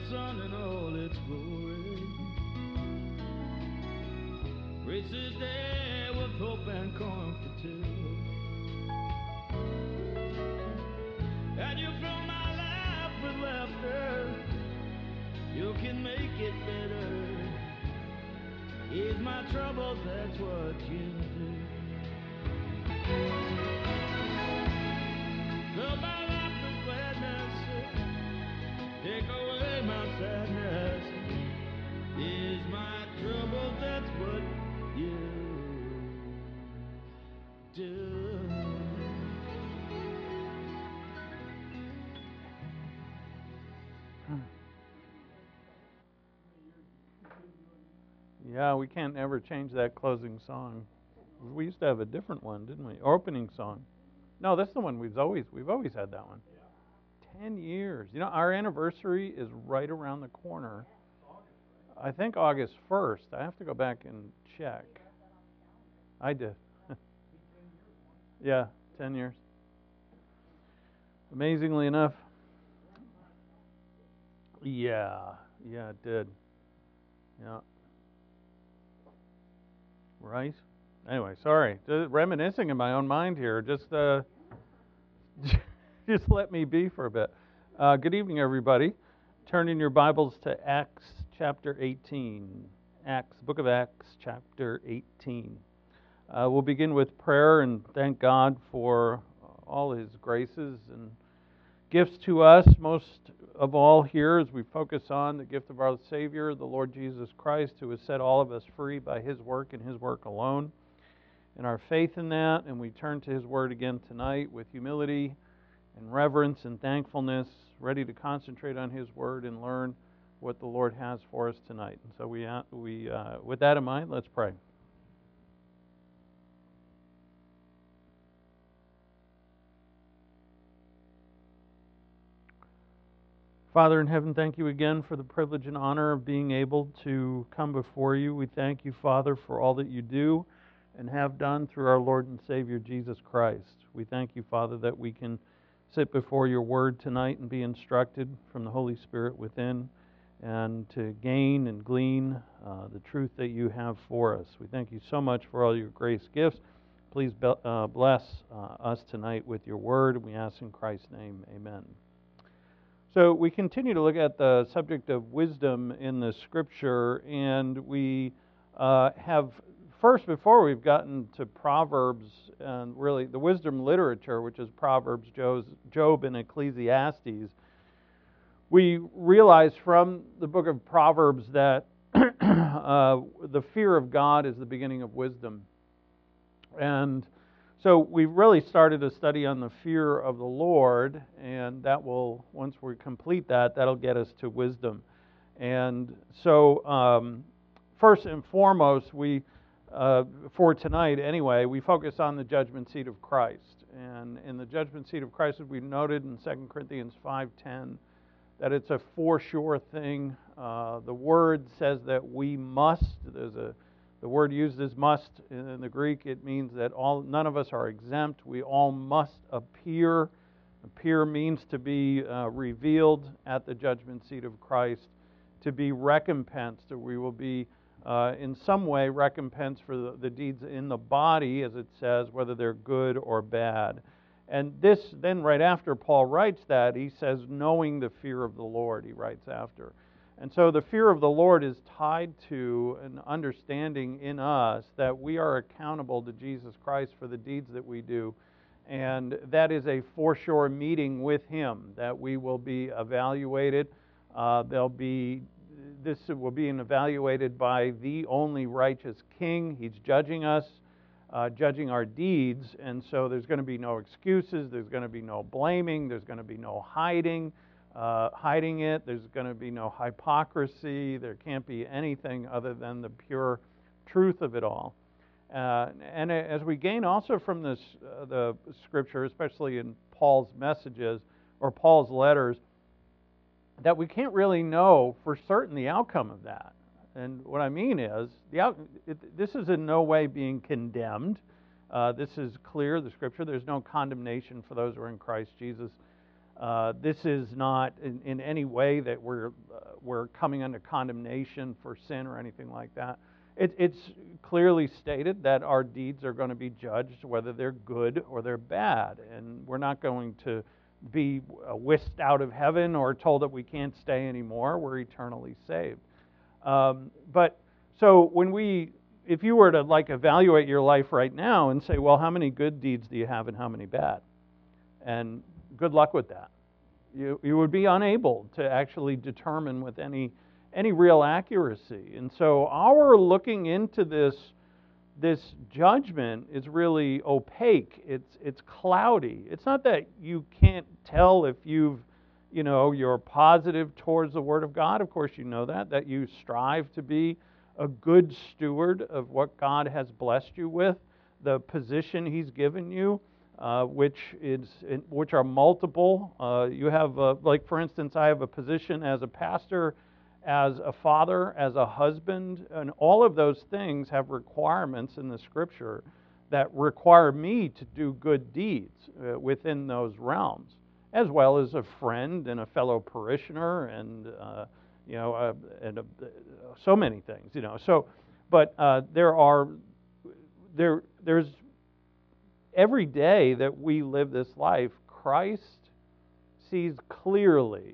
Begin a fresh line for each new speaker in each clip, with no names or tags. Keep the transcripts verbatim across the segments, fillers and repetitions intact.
sun in all its glory. Grace is there with hope and comfort too. And you fill my life with laughter. You can make it better. Ease my troubles, that's what you do. Fill my life with gladness. Take away my sadness. Ease my troubles, that's what you do.
Yeah, we can't ever change that closing song. We used to have a different one, didn't we? Opening song. No, that's the one we've always we've always had that one. Ten years. You know, our anniversary is right around the corner. I think August first. I have to go back and check. I did. Yeah, ten years. Amazingly enough. Yeah, yeah, it did. Yeah. Right? Anyway, sorry. Just reminiscing in my own mind here. Just uh, just let me be for a bit. Uh, good evening, everybody. Turn in your Bibles to Acts chapter eighteen. Acts, book of Acts, chapter eighteen. Uh, we'll begin with prayer and thank God for all His graces and gifts to us, most of all here as we focus on the gift of our Savior, the Lord Jesus Christ, who has set all of us free by His work and His work alone. And our faith in that, and we turn to His Word again tonight with humility and reverence and thankfulness, ready to concentrate on His Word and learn what the Lord has for us tonight. And so we, uh, we uh, with that in mind, let's pray. Father in heaven, thank you again for the privilege and honor of being able to come before you. We thank you, Father, for all that you do and have done through our Lord and Savior, Jesus Christ. We thank you, Father, that we can sit before your word tonight and be instructed from the Holy Spirit within and to gain and glean uh, the truth that you have for us. We thank you so much for all your grace gifts. Please be, uh, bless uh, us tonight with your word. We ask in Christ's name, amen. So we continue to look at the subject of wisdom in the Scripture, and we uh, have, first, before we've gotten to Proverbs, and really the wisdom literature, which is Proverbs, Job, and Ecclesiastes, we realize from the book of Proverbs that uh, the fear of God is the beginning of wisdom. And so we've really started a study on the fear of the Lord, and that will, once we complete that, that'll get us to wisdom. And so, um, first and foremost, we, uh, for tonight anyway, we focus on the judgment seat of Christ. And in the judgment seat of Christ, as we noted in Second Corinthians five ten, that it's a for sure thing. Uh, the word says that we must. There's a The word used as must in the Greek, it means that all none of us are exempt. We all must appear. Appear means to be uh, revealed at the judgment seat of Christ, to be recompensed, or we will be uh, in some way recompensed for the, the deeds in the body, as it says, whether they're good or bad. And this, then right after Paul writes that, he says, knowing the fear of the Lord, he writes after. And so the fear of the Lord is tied to an understanding in us that we are accountable to Jesus Christ for the deeds that we do. And that is a for-sure meeting with Him, that we will be evaluated. Uh, there'll be, this will be evaluated by the only righteous King. He's judging us, uh, judging our deeds. And so there's going to be no excuses. There's going to be no blaming. There's going to be no hiding. Uh, hiding it. There's going to be no hypocrisy. There can't be anything other than the pure truth of it all. Uh, and as we gain also from this, uh, the Scripture, especially in Paul's messages or Paul's letters, that we can't really know for certain the outcome of that. And what I mean is, the out, it, this is in no way being condemned. Uh, this is clear, the Scripture. There's no condemnation for those who are in Christ Jesus. Uh, this is not in, in any way that we're uh, we're coming under condemnation for sin or anything like that. It, it's clearly stated that our deeds are going to be judged, whether they're good or they're bad, and we're not going to be uh, whisked out of heaven or told that we can't stay anymore. We're eternally saved. Um, but so when we, if you were to like evaluate your life right now and say, well, how many good deeds do you have and how many bad? And good luck with that. You you would be unable to actually determine with any any real accuracy. And so our looking into this this judgment is really opaque. It's it's cloudy. It's not that you can't tell if you've you know you're positive towards the Word of God. Of course you know that that you strive to be a good steward of what God has blessed you with, the position He's given you. Uh, which is which are multiple. Uh, you have, uh, like for instance, I have a position as a pastor, as a father, as a husband, and all of those things have requirements in the Scripture that require me to do good deeds uh, within those realms, as well as a friend and a fellow parishioner, and uh, you know, uh, and uh, so many things. You know, so but uh, there are there there's. Every day that we live this life, Christ sees clearly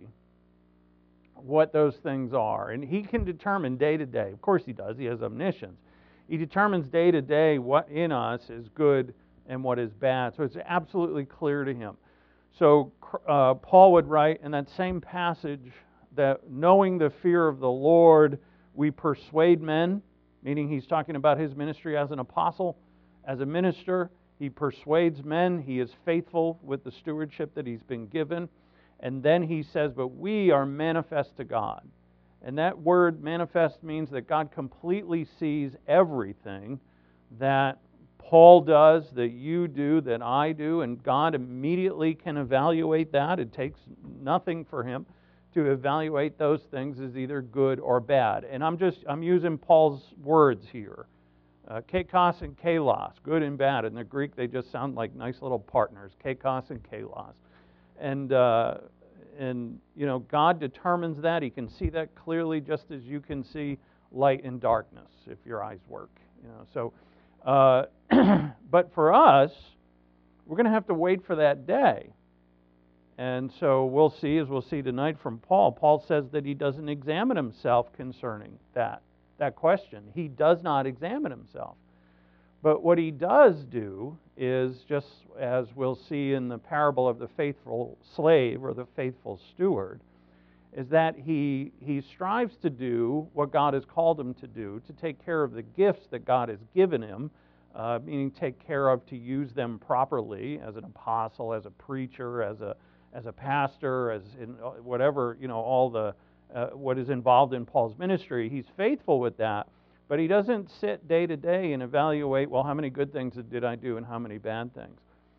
what those things are. And He can determine day to day. Of course He does. He has omniscience. He determines day to day what in us is good and what is bad. So it's absolutely clear to Him. So uh, Paul would write in that same passage that knowing the fear of the Lord, we persuade men, meaning he's talking about his ministry as an apostle, as a minister. He persuades men. He is faithful with the stewardship that he's been given. And then he says, but we are manifest to God. And that word manifest means that God completely sees everything that Paul does, that you do, that I do, and God immediately can evaluate that. It takes nothing for Him to evaluate those things as either good or bad. And I'm just, I'm using Paul's words here. Uh, Kekos and kalos, good and bad. In the Greek, they just sound like nice little partners, Kekos and kalos. And, uh, and, you know, God determines that. He can see that clearly just as you can see light and darkness if your eyes work. You know, so, uh, but for us, we're going to have to wait for that day. And so we'll see, as we'll see tonight from Paul, Paul says that he doesn't examine himself concerning that. that question. He does not examine himself. But what he does do is, just as we'll see in the parable of the faithful slave or the faithful steward, is that he he strives to do what God has called him to do, to take care of the gifts that God has given him, uh, meaning take care of, to use them properly as an apostle, as a preacher, as a as a pastor, as in whatever, you know, all the Uh, what is involved in Paul's ministry. He's faithful with that, but he doesn't sit day to day and evaluate, well, how many good things did I do and how many bad things.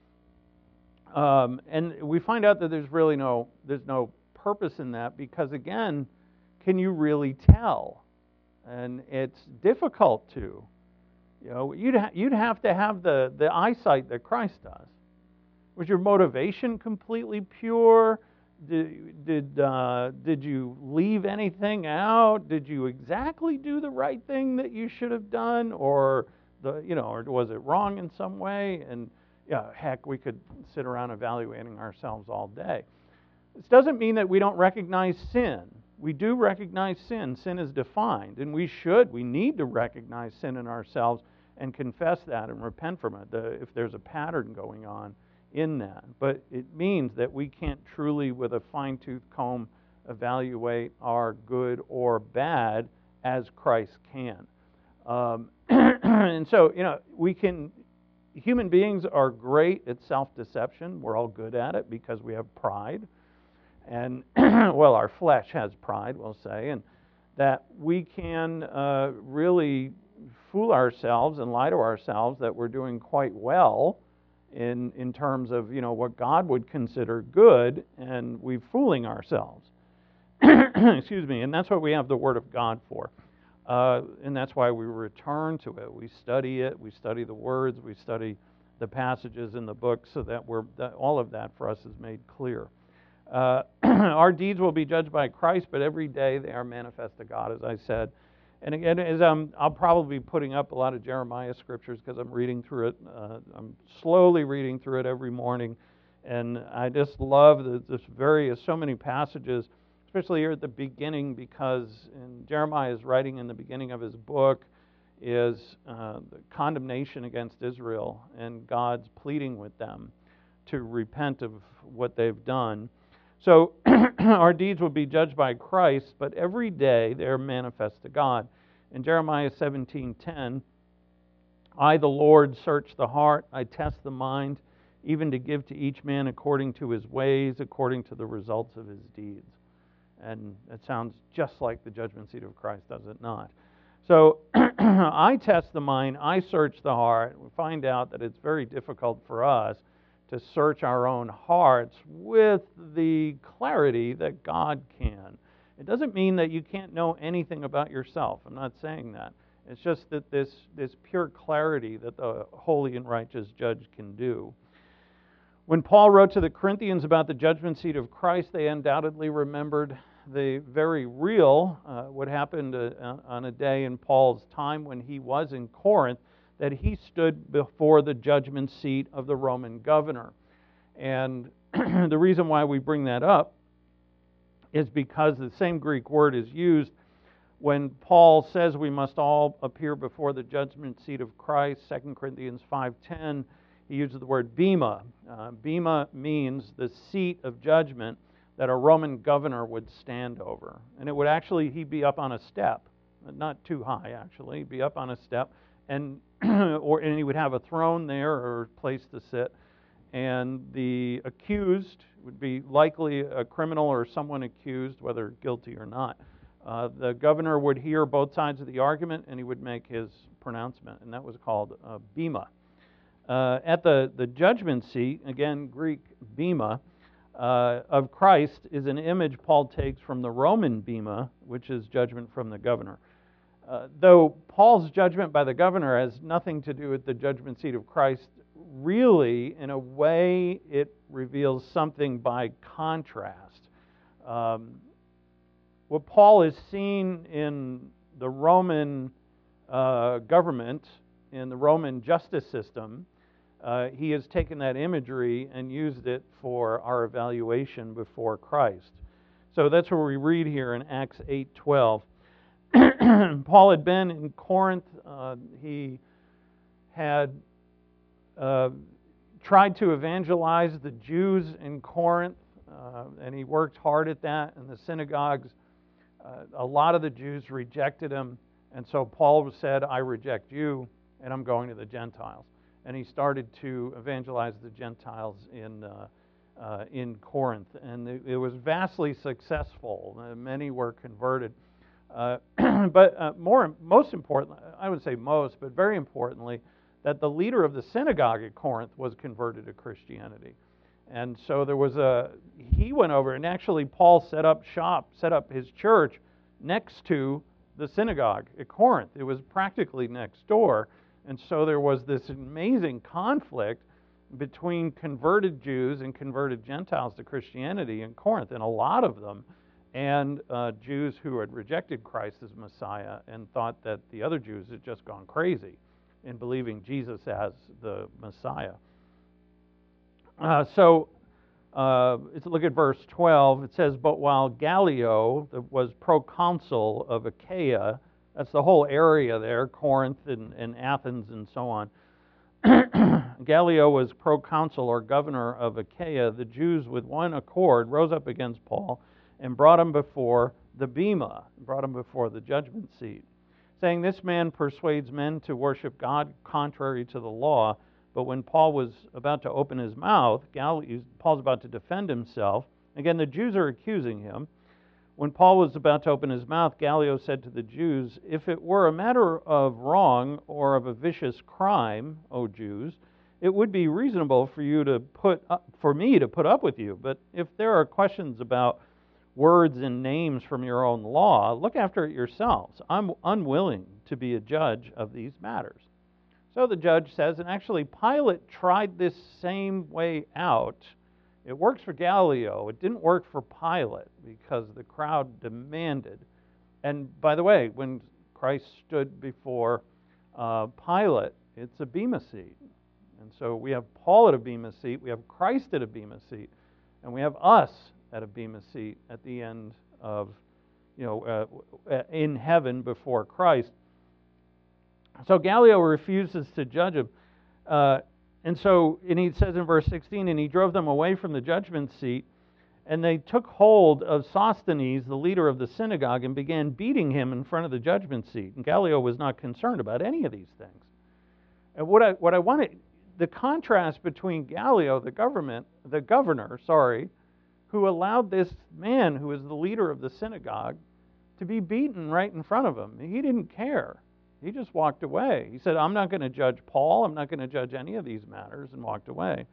Um, and we find out that there's really no there's no purpose in that, because again, can you really tell? And it's difficult to. You know, you'd ha- you'd have to have the the eyesight that Christ does. Was your motivation completely pure? Did did, uh, did you leave anything out? Did you exactly do the right thing that you should have done, or the you know, or was it wrong in some way? And yeah, heck, we could sit around evaluating ourselves all day. This doesn't mean that we don't recognize sin. We do recognize sin. Sin is defined, and we should, we need to recognize sin in ourselves and confess that and repent from it. The, if there's a pattern going on in that. But it means that we can't truly, with a fine-tooth comb, evaluate our good or bad as Christ can. Um, and so, you know, we can, human beings are great at self-deception. We're all good at it because we have pride. And, well, our flesh has pride, we'll say, and that we can uh, really fool ourselves and lie to ourselves that we're doing quite well in in terms of, you know, what God would consider good, and we're fooling ourselves. Excuse me, and that's what we have the Word of God for. Uh, and that's why we return to it. We study it, we study the words, we study the passages in the book, so that we're that all of that for us is made clear. Uh, our deeds will be judged by Christ, but every day they are manifest to God, as I said. And again, as I'm, I'll probably be putting up a lot of Jeremiah scriptures because I'm reading through it. Uh, I'm slowly reading through it every morning, and I just love the, this various, so many passages, especially here at the beginning, because in Jeremiah's writing in the beginning of his book is uh, the condemnation against Israel and God's pleading with them to repent of what they've done. So our deeds will be judged by Christ, but every day they're manifest to God. In Jeremiah seventeen ten, I, the Lord, search the heart, I test the mind, even to give to each man according to his ways, according to the results of his deeds. And it sounds just like the judgment seat of Christ, does it not? So I test the mind, I search the heart. We find out that it's very difficult for us to search our own hearts with the clarity that God can. It doesn't mean that you can't know anything about yourself. I'm not saying that. It's just that this, this pure clarity that the holy and righteous judge can do. When Paul wrote to the Corinthians about the judgment seat of Christ, they undoubtedly remembered the very real, uh, what happened uh, on a day in Paul's time when he was in Corinth, that he stood before the judgment seat of the Roman governor. And the reason why we bring that up is because the same Greek word is used when Paul says we must all appear before the judgment seat of Christ, Second Corinthians five ten. He uses the word bema. Uh, bema means the seat of judgment that a Roman governor would stand over. And it would actually, he'd be up on a step, not too high actually, he'd be up on a step, and or and he would have a throne there or a place to sit. And the accused would be likely a criminal or someone accused, whether guilty or not. Uh, the governor would hear both sides of the argument, and he would make his pronouncement, and that was called uh, bema. Uh, at the, the judgment seat, again, Greek bema, uh, of Christ is an image Paul takes from the Roman bema, which is judgment from the governor. Uh, though Paul's judgment by the governor has nothing to do with the judgment seat of Christ, really, in a way, it reveals something by contrast. Um, what Paul is seeing in the Roman uh, government, in the Roman justice system, uh, he has taken that imagery and used it for our evaluation before Christ. So that's where we read here in Acts eight twelve. Paul had been in Corinth. Uh, he had uh, tried to evangelize the Jews in Corinth, uh, and he worked hard at that. In the synagogues, uh, a lot of the Jews rejected him, and so Paul said, I reject you, and I'm going to the Gentiles. And he started to evangelize the Gentiles in uh, uh, in Corinth, and it, it was vastly successful. Uh, many were converted. Uh, but uh, more, most importantly, I would say most, but very importantly, that the leader of the synagogue at Corinth was converted to Christianity. And so there was a, he went over, and actually Paul set up shop, set up his church next to the synagogue at Corinth. It was practically next door. And so there was this amazing conflict between converted Jews and converted Gentiles to Christianity in Corinth, and a lot of them, and uh, Jews who had rejected Christ as Messiah and thought that the other Jews had just gone crazy in believing Jesus as the Messiah. Uh, so uh, let's look at verse twelve. It says, but while Gallio was proconsul of Achaia, that's the whole area there, Corinth and, and Athens and so on. Gallio was proconsul or governor of Achaia. The Jews with one accord rose up against Paul and brought him before the bema, brought him before the judgment seat, saying, this man persuades men to worship God contrary to the law. But when Paul was about to open his mouth, Gallio, Paul's about to defend himself. Again, the Jews are accusing him. When Paul was about to open his mouth, Gallio said to the Jews, if it were a matter of wrong or of a vicious crime, O Jews, it would be reasonable for you to put up, for me to put up with you. But if there are questions about words and names from your own law, look after it yourselves. I'm unwilling to be a judge of these matters. So the judge says, and actually Pilate tried this same way out It works for Gallio. It didn't work for Pilate because the crowd demanded. And by the way, when Christ stood before uh, Pilate, it's a bema seat. And so we have Paul at a bema seat, we have Christ at a bema seat, and we have us at a bema seat at the end of, you know, uh, in heaven before Christ. So Gallio refuses to judge him. Uh, and so, and he says in verse sixteen, and he drove them away from the judgment seat, and they took hold of Sosthenes, the leader of the synagogue, and began beating him in front of the judgment seat. And Gallio was not concerned about any of these things. And what I what I want to, the contrast between Gallio, the government, the governor, sorry, who allowed this man who was the leader of the synagogue to be beaten right in front of him. He didn't care. He just walked away. He said, I'm not going to judge Paul. I'm not going to judge any of these matters, and walked away.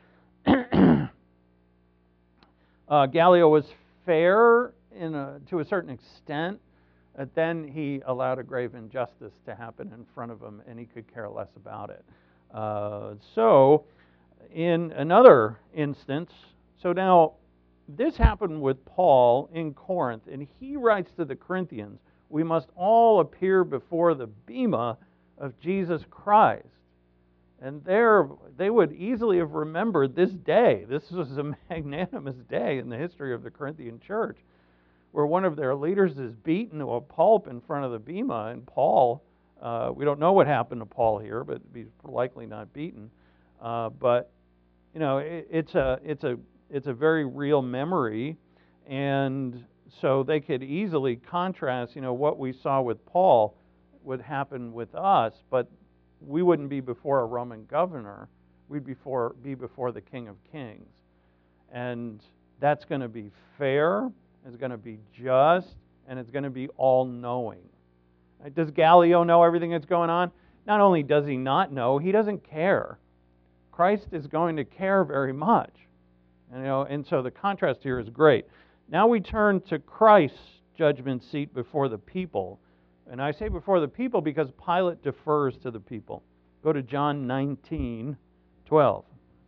uh, Gallio was fair in a, to a certain extent. But then he allowed a grave injustice to happen in front of him, and he could care less about it. Uh, so, in another instance, so now this happened with Paul in Corinth, and he writes to the Corinthians, we must all appear before the bema of Jesus Christ. And there, they would easily have remembered this day. This was a magnanimous day in the history of the Corinthian church, where one of their leaders is beaten to a pulp in front of the bema, and Paul, uh, we don't know what happened to Paul here, but he's likely not beaten. Uh, but you know, it, it's a it's a it's a very real memory, and so they could easily contrast, you know, what we saw with Paul would happen with us, but we wouldn't be before a Roman governor. We'd before be before the King of Kings, and that's going to be fair. It's going to be just, and it's going to be all-knowing. Does Gallio know everything that's going on? Not only does he not know, he doesn't care. Christ is going to care very much. And, you know, and so the contrast here is great. Now we turn to Christ's judgment seat before the people. And I say before the people because Pilate defers to the people. Go to John nineteen twelve.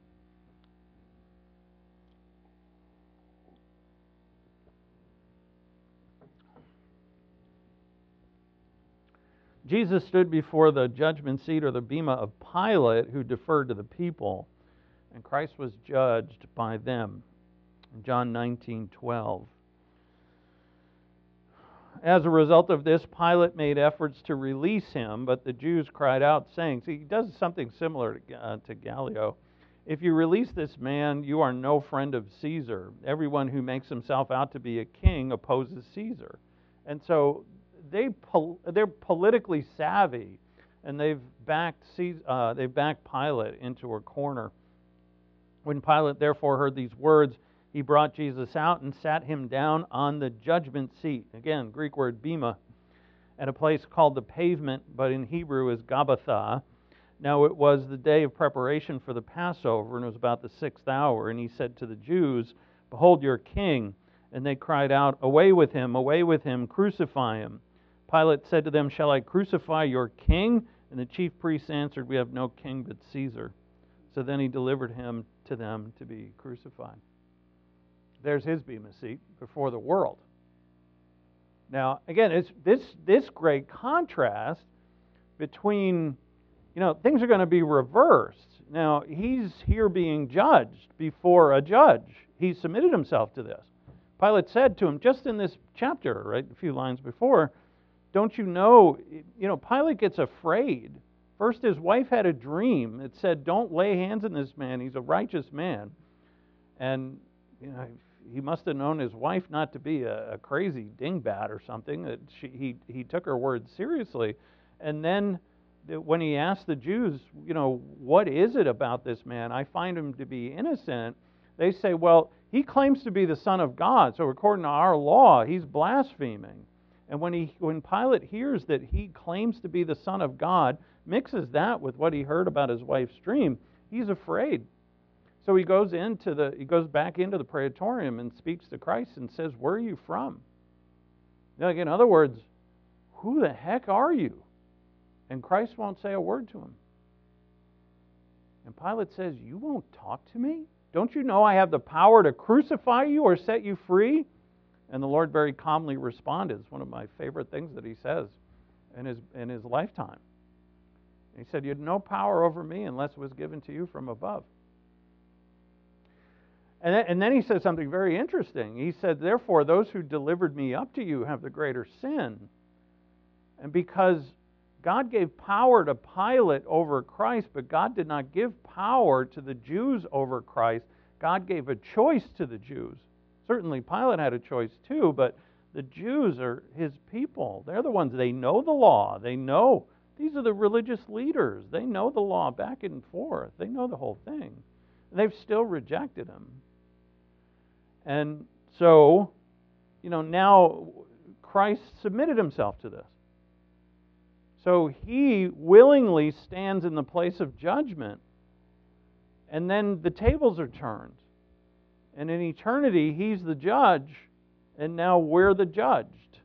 Jesus stood before the judgment seat or the bema of Pilate, who deferred to the people, and Christ was judged by them. John nineteen twelve. As a result of this, Pilate made efforts to release him, but the Jews cried out, saying, see, he does something similar to, uh, to Gallio. If you release this man, you are no friend of Caesar. Everyone who makes himself out to be a king opposes Caesar. And so they pol- they're politically savvy, and they've backed Caesar, uh, they've backed Pilate into a corner. When Pilate therefore heard these words, he brought Jesus out and sat him down on the judgment seat. Again, Greek word bema, at a place called the Pavement, but in Hebrew is Gabbatha. Now it was the day of preparation for the Passover, and it was about the sixth hour. And he said to the Jews, behold your king. And they cried out, away with him, away with him, crucify him. Pilate said to them, shall I crucify your king? And the chief priests answered, we have no king but Caesar. So then he delivered him to them to be crucified. There's his bema seat before the world. Now, again, it's this this great contrast between, you know, things are going to be reversed. Now, he's here being judged before a judge. He submitted himself to this. Pilate said to him, just in this chapter, right, a few lines before, don't you know, you know, Pilate gets afraid. First, his wife had a dream. It said, don't lay hands on this man. He's a righteous man. And, you know, he must have known his wife not to be a, a crazy dingbat or something. That she, he, he took her words seriously. And then when he asked the Jews, you know, what is it about this man? I find him to be innocent. They say, well, he claims to be the Son of God. So according to our law, he's blaspheming. And when he, when Pilate hears that he claims to be the Son of God, mixes that with what he heard about his wife's dream, he's afraid. So he goes into the he goes back into the praetorium and speaks to Christ and says, where are you from? Like, in other words, who the heck are you? And Christ won't say a word to him. And Pilate says, you won't talk to me? Don't you know I have the power to crucify you or set you free? And the Lord very calmly responded. It's one of my favorite things that he says in his, in his lifetime. He said, you had no power over me unless it was given to you from above. And then, and then he said something very interesting. He said, therefore, those who delivered me up to you have the greater sin. And because God gave power to Pilate over Christ, but God did not give power to the Jews over Christ, God gave a choice to the Jews. Certainly Pilate had a choice too, but the Jews are his people. They're the ones, they know the law. They know. These are the religious leaders. They know the law back and forth. They know the whole thing. They've still rejected him. And so, you know, now Christ submitted himself to this. So he willingly stands in the place of judgment. And then the tables are turned. And in eternity, he's the judge, and now we're the judged.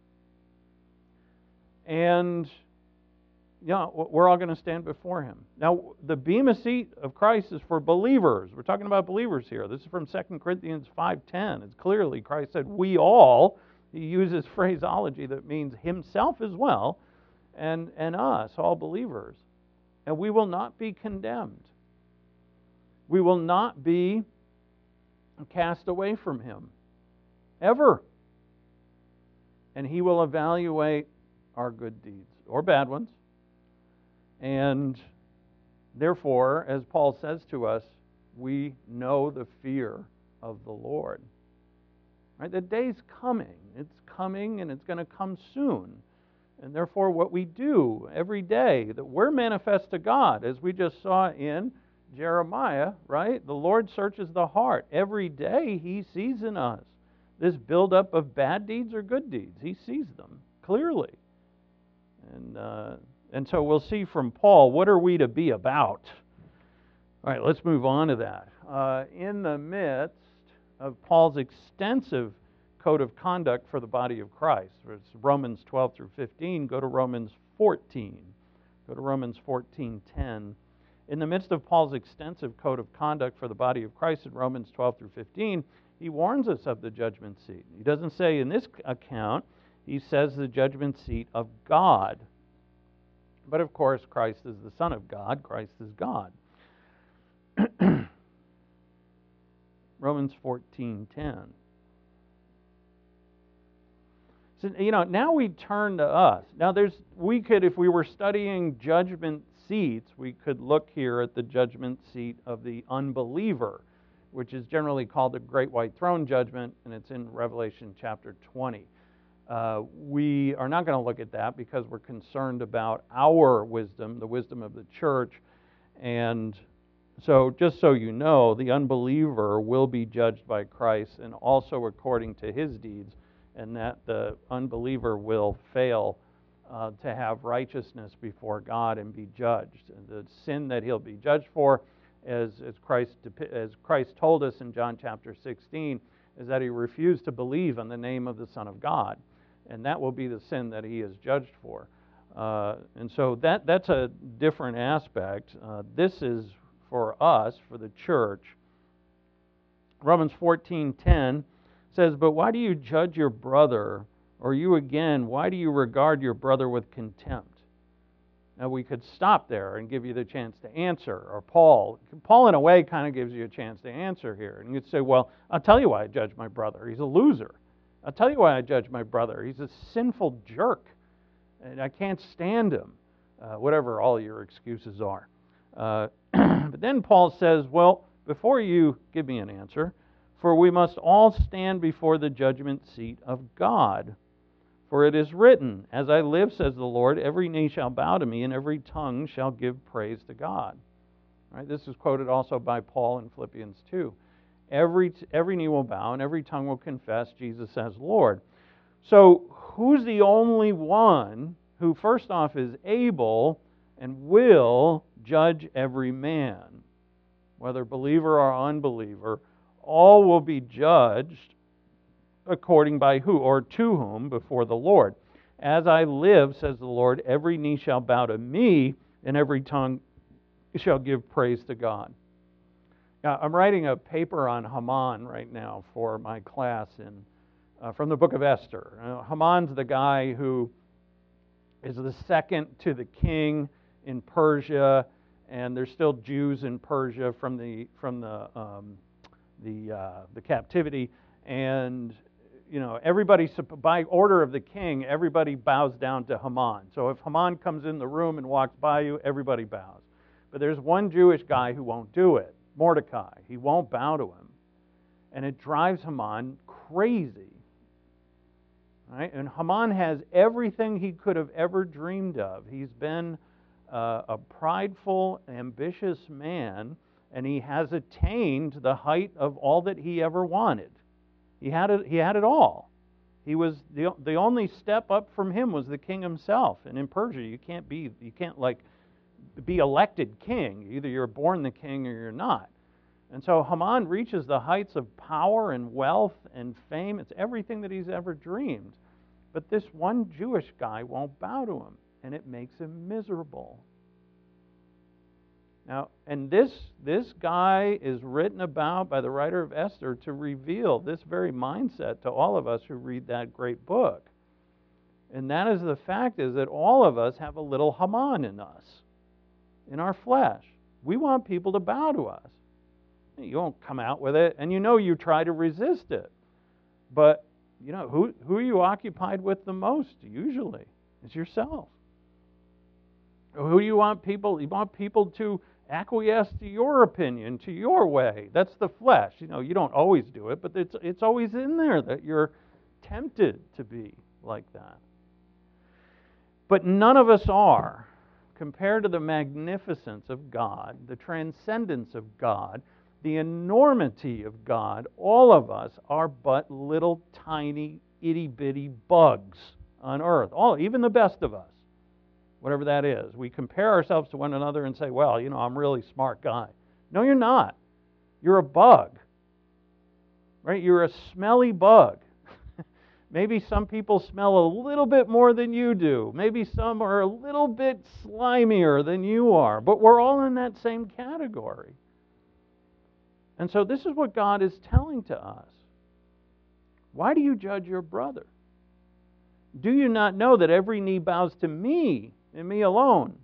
And yeah, we're all going to stand before him. Now, the bema seat of Christ is for believers. We're talking about believers here. This is from Second Corinthians five ten. It's clearly, Christ said, we all. He uses phraseology that means himself as well, and, and us, all believers. And we will not be condemned. We will not be cast away from him, ever. And he will evaluate our good deeds, or bad ones. And therefore, as Paul says to us, we know the fear of the Lord. Right? The day's coming. It's coming, and it's going to come soon. And therefore, what we do every day, that we're manifest to God, as we just saw in Jeremiah, right? The Lord searches the heart. Every day he sees in us this buildup of bad deeds or good deeds. He sees them clearly. And uh, and so we'll see from Paul, what are we to be about? All right, let's move on to that. Uh, in the midst of Paul's extensive code of conduct for the body of Christ, it's Romans twelve through fifteen, go to Romans fourteen. Go to Romans fourteen ten. In the midst of Paul's extensive code of conduct for the body of Christ in Romans twelve through fifteen, he warns us of the judgment seat. He doesn't say in this account, he says the judgment seat of God. But of course, Christ is the Son of God. Christ is God. Romans fourteen ten. So, you know, now we turn to us. Now there's, we could, if we were studying judgment seats, we could look here at the judgment seat of the unbeliever, which is generally called the Great White Throne Judgment, and it's in Revelation chapter twenty. Uh, we are not going to look at that because we're concerned about our wisdom, the wisdom of the church. And so just so you know, the unbeliever will be judged by Christ and also according to his deeds, and that the unbeliever will fail uh, to have righteousness before God and be judged. And the sin that he'll be judged for, as, as, Christ, as Christ told us in John chapter sixteen, is that he refused to believe in the name of the Son of God. And that will be the sin that he is judged for. Uh, and so that that's a different aspect. Uh, this is for us, for the church. Romans fourteen ten says, "But why do you judge your brother? Or you again, why do you regard your brother with contempt?" Now we could stop there and give you the chance to answer. Or Paul, Paul in a way kind of gives you a chance to answer here. And you'd say, well, I'll tell you why I judge my brother. He's a loser. I'll tell you why I judge my brother. He's a sinful jerk. And I can't stand him. Uh, whatever all your excuses are. Uh, but then Paul says, well, before you give me an answer, for we must all stand before the judgment seat of God. For it is written, as I live, says the Lord, every knee shall bow to me, and every tongue shall give praise to God. Right? This is quoted also by Paul in Philippians two. Every, every knee will bow, and every tongue will confess Jesus as Lord. So who's the only one who, first off, is able and will judge every man? Whether believer or unbeliever, all will be judged according by who or to whom before the Lord. As I live, says the Lord, every knee shall bow to me, and every tongue shall give praise to God. Uh, I'm writing a paper on Haman right now for my class in uh, from the book of Esther. Uh, Haman's the guy who is the second to the king in Persia, and there's still Jews in Persia from the from the um, the uh, the captivity, and you know everybody by order of the king, everybody bows down to Haman. So if Haman comes in the room and walks by you, everybody bows. But there's one Jewish guy who won't do it, Mordecai. He won't bow to him, and it drives Haman crazy. Right? And Haman has everything he could have ever dreamed of. He's been uh, a prideful, ambitious man, and he has attained the height of all that he ever wanted. He had it, he had it all. He was the the only step up from him was the king himself. And in Persia, you can't be you can't like be elected king. Either you're born the king or you're not. And so Haman reaches the heights of power and wealth and fame. It's everything that he's ever dreamed. But this one Jewish guy won't bow to him, and it makes him miserable. Now, and this this guy is written about by the writer of Esther to reveal this very mindset to all of us who read that great book. And that is the fact is that all of us have a little Haman in us, in our flesh. We want people to bow to us. You won't come out with it, and you know you try to resist it. But, you know, who, who are you occupied with the most, usually? It's yourself. Who do you want people, you want people to acquiesce to your opinion, to your way. That's the flesh. You know, you don't always do it, but it's it's always in there that you're tempted to be like that. But none of us are. Compared to the magnificence of God, the transcendence of God, the enormity of God, all of us are but little tiny itty-bitty bugs on earth. All, even the best of us, whatever that is. We compare ourselves to one another and say, well, you know, I'm a really smart guy. No, you're not. You're a bug. Right? You're a smelly bug. Maybe some people smell a little bit more than you do. Maybe some are a little bit slimier than you are. But we're all in that same category. And so this is what God is telling to us. Why do you judge your brother? Do you not know that every knee bows to me and me alone?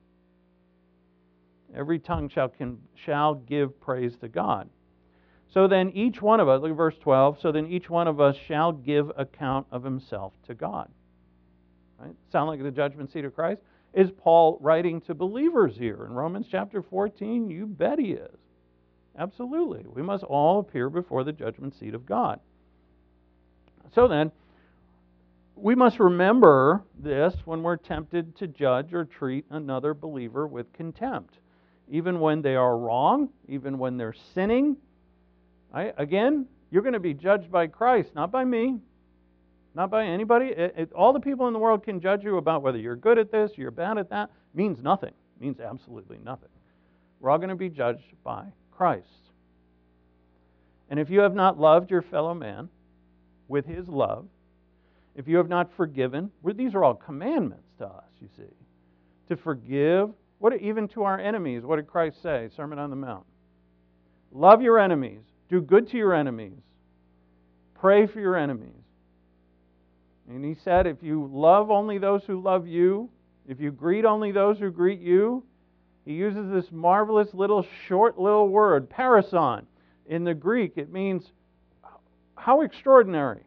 Every tongue shall, can, shall give praise to God. So then each one of us, look at verse twelve, so then each one of us shall give account of himself to God. Right? Sound like the judgment seat of Christ? Is Paul writing to believers here in Romans chapter fourteen? You bet he is. Absolutely. We must all appear before the judgment seat of God. So then, we must remember this when we're tempted to judge or treat another believer with contempt. Even when they are wrong, even when they're sinning. I, again, you're going to be judged by Christ, not by me, not by anybody. It, it, all the people in the world can judge you about whether you're good at this, you're bad at that. Means nothing. Means absolutely nothing. We're all going to be judged by Christ. And if you have not loved your fellow man with his love, if you have not forgiven, these are all commandments to us, you see. To forgive, what even to our enemies, what did Christ say? Sermon on the Mount. Love your enemies. Do good to your enemies. Pray for your enemies. And he said, if you love only those who love you, if you greet only those who greet you, he uses this marvelous little short little word, parison. In the Greek, it means how extraordinary.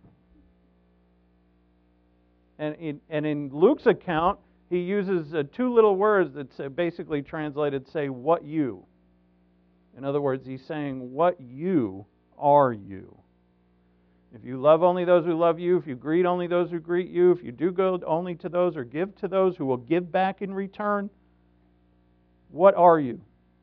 And in, and in Luke's account, he uses uh, two little words that say, basically translated say, what you. In other words, he's saying, what you are you. If you love only those who love you, if you greet only those who greet you, if you do good only to those or give to those who will give back in return, what are you?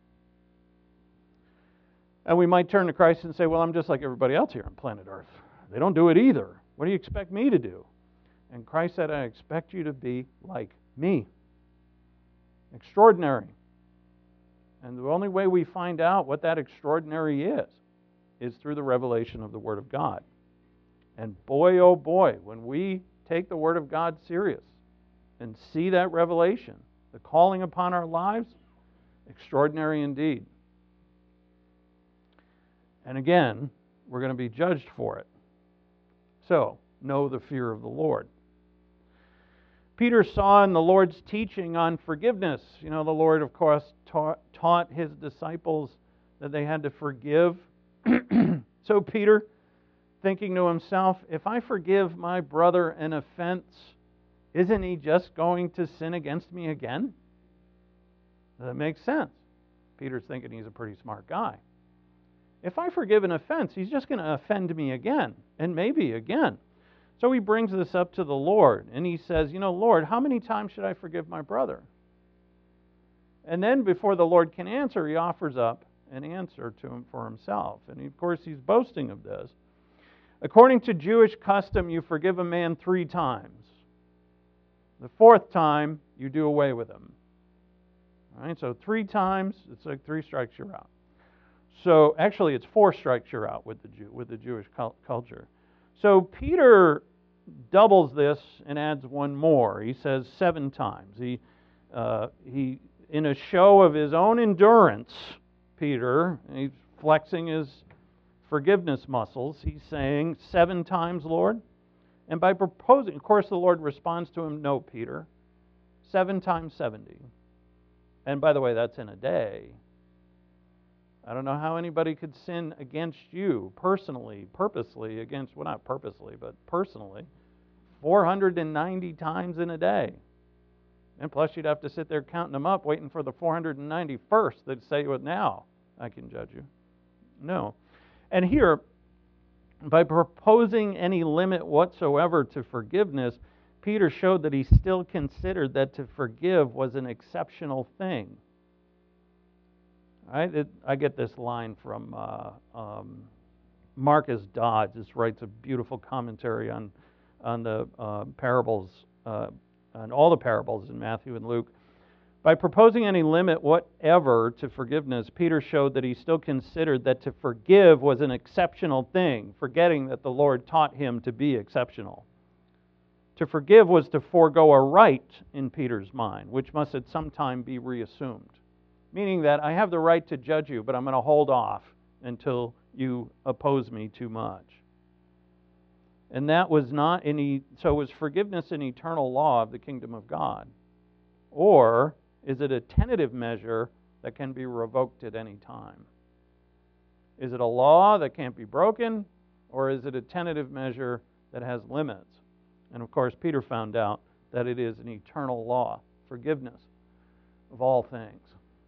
And we might turn to Christ and say, well, I'm just like everybody else here on planet Earth. They don't do it either. What do you expect me to do? And Christ said, I expect you to be like me. Extraordinary. And the only way we find out what that extraordinary is, is through the revelation of the Word of God. And boy, oh boy, when we take the Word of God serious and see that revelation, the calling upon our lives, extraordinary indeed. And again, we're going to be judged for it. So, know the fear of the Lord. Peter saw in the Lord's teaching on forgiveness. You know, the Lord, of course, taught, taught his disciples that they had to forgive. So Peter, thinking to himself, if I forgive my brother an offense, isn't he just going to sin against me again? That makes sense. Peter's thinking he's a pretty smart guy. If I forgive an offense, he's just going to offend me again, and maybe again. So he brings this up to the Lord, and he says, you know, Lord, how many times should I forgive my brother? And then before the Lord can answer, he offers up an answer to him for himself. And of course, he's boasting of this. According to Jewish custom, you forgive a man three times. The fourth time, you do away with him. All right, so three times, it's like three strikes, you're out. So actually, it's four strikes, you're out with the Jew, with the Jewish culture. So Peter doubles this and adds one more. He says seven times. He, uh, he, in a show of his own endurance, Peter, he's flexing his forgiveness muscles. He's saying, seven times, Lord? And by proposing, of course, the Lord responds to him, no, Peter, seven times seventy. And by the way, that's in a day. I don't know how anybody could sin against you personally, purposely, against, well, not purposely, but personally, four hundred ninety times in a day. And plus, you'd have to sit there counting them up, waiting for the four hundred ninety-first that'd say, well, now I can judge you. No. And here, by proposing any limit whatsoever to forgiveness, Peter showed that he still considered that to forgive was an exceptional thing. Right? It, I get this line from uh, um, Marcus Dodds. This writes a beautiful commentary on on the uh, parables, uh, on all the parables in Matthew and Luke. By proposing any limit whatever to forgiveness, Peter showed that he still considered that to forgive was an exceptional thing, forgetting that the Lord taught him to be exceptional. To forgive was to forego a right in Peter's mind, which must at some time be reassumed. Meaning that I have the right to judge you, but I'm going to hold off until you oppose me too much. And that was not any, so was forgiveness an eternal law of the kingdom of God? Or is it a tentative measure that can be revoked at any time? Is it a law that can't be broken, or is it a tentative measure that has limits? And of course, Peter found out that it is an eternal law, forgiveness of all things.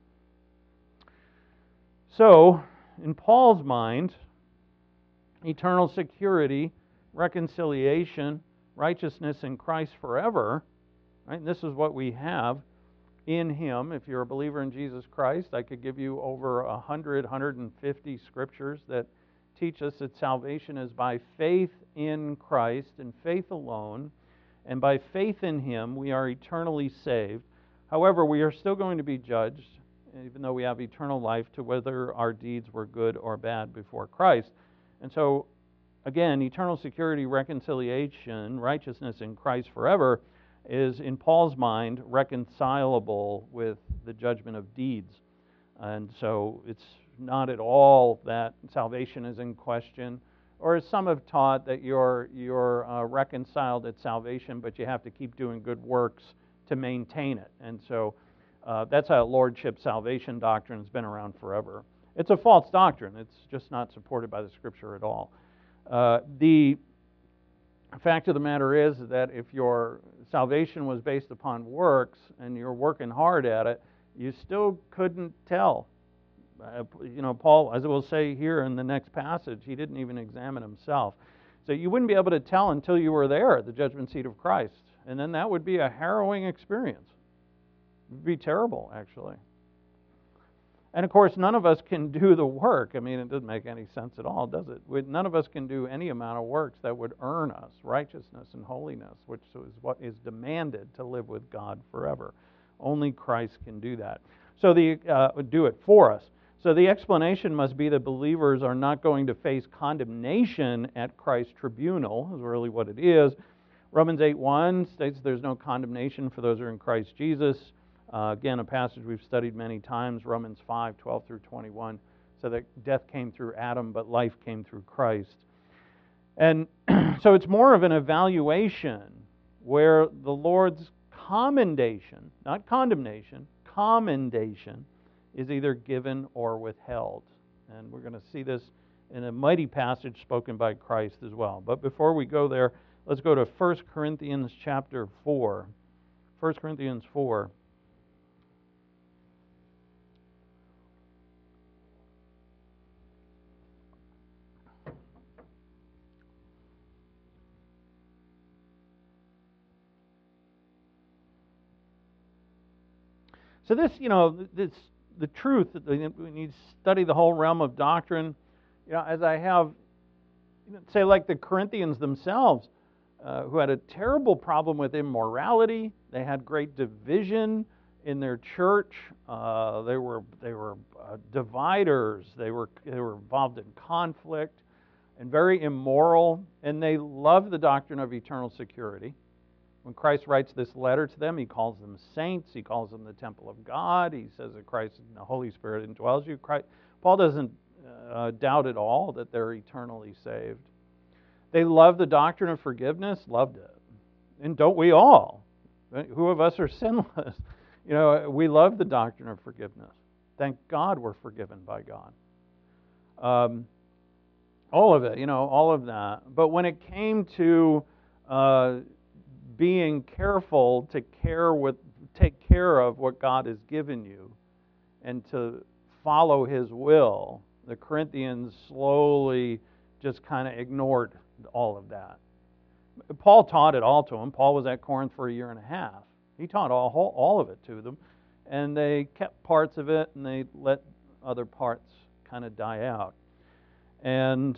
So, in Paul's mind, eternal security, reconciliation, righteousness in Christ forever, right? And this is what we have in Him. If you're a believer in Jesus Christ, I could give you over one hundred, one hundred fifty scriptures that teach us that salvation is by faith in Christ and faith alone, and by faith in Him we are eternally saved. However, we are still going to be judged, even though we have eternal life, to whether our deeds were good or bad before Christ. And so, again, eternal security, reconciliation, righteousness in Christ forever is, in Paul's mind, reconcilable with the judgment of deeds. And so it's not at all that salvation is in question, or as some have taught, that you're, you're uh, reconciled at salvation, but you have to keep doing good works to maintain it. And so uh, that's how lordship salvation doctrine has been around forever. It's a false doctrine. It's just not supported by the Scripture at all. Uh, the fact of the matter is that if your salvation was based upon works and you're working hard at it, you still couldn't tell. Uh, you know, Paul, as it will say here in the next passage, he didn't even examine himself. So you wouldn't be able to tell until you were there at the judgment seat of Christ. And then that would be a harrowing experience. It would be terrible, actually. And of course, none of us can do the work. I mean, it doesn't make any sense at all, does it? We, none of us can do any amount of works that would earn us righteousness and holiness, which is what is demanded to live with God forever. Only Christ can do that. So the uh, do it for us. So the explanation must be that believers are not going to face condemnation at Christ's tribunal, is really what it is. Romans eight one states there's no condemnation for those who are in Christ Jesus. Uh, again, a passage we've studied many times, Romans five twelve through twenty-one, so that death came through Adam, but life came through Christ. And so it's more of an evaluation where the Lord's commendation, not condemnation, commendation, is either given or withheld. And we're going to see this in a mighty passage spoken by Christ as well. But before we go there, let's go to First Corinthians chapter four. First Corinthians four. So this, you know, this the truth that we need to study the whole realm of doctrine. You know, as I have, you know, say, like the Corinthians themselves, uh, who had a terrible problem with immorality. They had great division in their church. Uh, they were they were uh, dividers. They were they were involved in conflict and very immoral. And they loved the doctrine of eternal security. When Christ writes this letter to them, he calls them saints. He calls them the temple of God. He says that Christ and the Holy Spirit indwells you. Christ, Paul doesn't uh, doubt at all that they're eternally saved. They love the doctrine of forgiveness, loved it. And don't we all? Who of us are sinless? You know, we love the doctrine of forgiveness. Thank God we're forgiven by God. Um, all of it, you know, all of that. But when it came to uh, being careful to care with, take care of what God has given you and to follow His will, the Corinthians slowly just kind of ignored all of that. Paul taught it all to them. Paul was at Corinth for a year and a half. He taught all, all of it to them, and they kept parts of it, and they let other parts kind of die out. And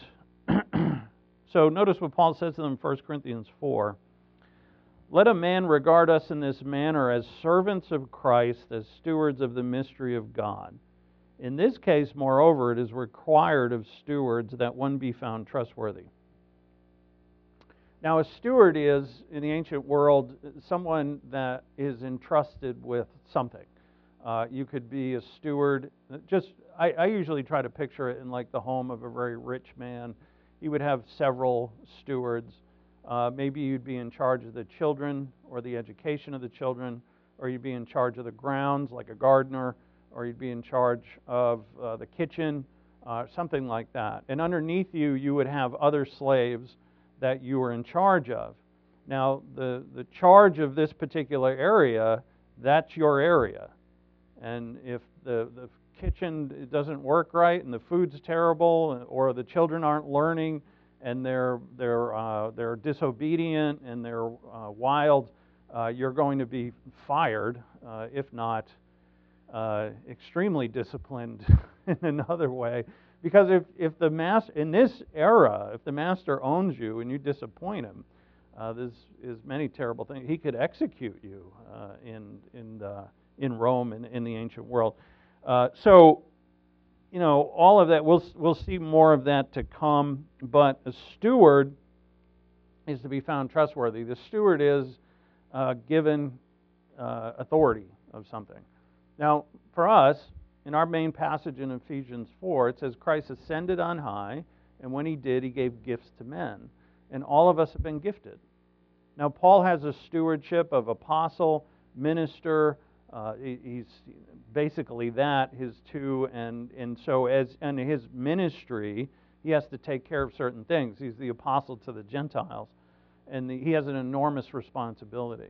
so notice what Paul says to them in First Corinthians four. Let a man regard us in this manner as servants of Christ, as stewards of the mystery of God. In this case, moreover, it is required of stewards that one be found trustworthy. Now, a steward is, in the ancient world, someone that is entrusted with something. Uh, you could be a steward. Just, I, I usually try to picture it in like the home of a very rich man. He would have several stewards. Uh, maybe you'd be in charge of the children or the education of the children, or you'd be in charge of the grounds like a gardener, or you'd be in charge of uh, the kitchen, uh, something like that. And underneath you, you would have other slaves that you were in charge of. Now, the, the charge of this particular area, that's your area. And if the, the kitchen doesn't work right and the food's terrible, or the children aren't learning, and they're they're uh, they're disobedient and they're uh, wild, uh, you're going to be fired, uh, if not uh, extremely disciplined in another way. Because if if the master in this era, if the master owns you and you disappoint him, uh, there's is many terrible things. He could execute you uh, in in the, in Rome in, in the ancient world. Uh, so. You know, all of that, we'll we'll see more of that to come, but a steward is to be found trustworthy. The steward is uh, given uh, authority of something. Now, for us, in our main passage in Ephesians four, it says, Christ ascended on high, and when He did, He gave gifts to men. And all of us have been gifted. Now, Paul has a stewardship of apostle, minister. Uh, he's basically that, his two, and, and so as in his ministry, he has to take care of certain things. He's the apostle to the Gentiles, and the, he has an enormous responsibility.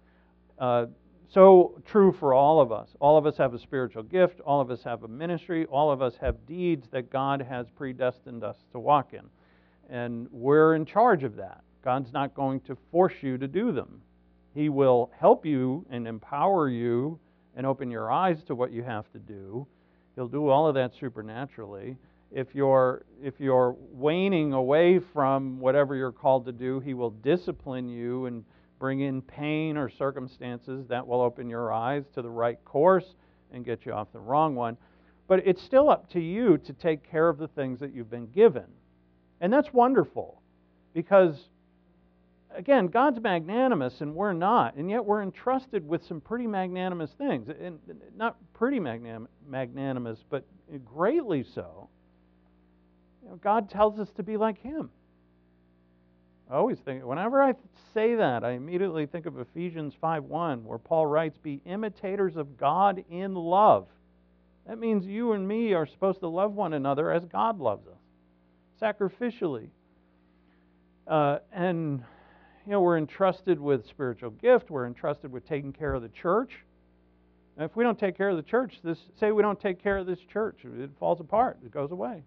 Uh, so true for all of us. All of us have a spiritual gift. All of us have a ministry. All of us have deeds that God has predestined us to walk in. And we're in charge of that. God's not going to force you to do them. He will help you and empower you and open your eyes to what you have to do. He'll do all of that supernaturally. If you're if you're waning away from whatever you're called to do, He will discipline you and bring in pain or circumstances that will open your eyes to the right course and get you off the wrong one. But it's still up to you to take care of the things that you've been given. And that's wonderful, because again, God's magnanimous and we're not, and yet we're entrusted with some pretty magnanimous things. And not pretty magnanim- magnanimous, but greatly so. You know, God tells us to be like Him. I always think, whenever I say that, I immediately think of Ephesians five one, where Paul writes, "Be imitators of God in love." That means you and me are supposed to love one another as God loves us, sacrificially. Uh, and, you know, we're entrusted with spiritual gift. We're entrusted with taking care of the church. And if we don't take care of the church, this say we don't take care of this church, it falls apart. It goes away.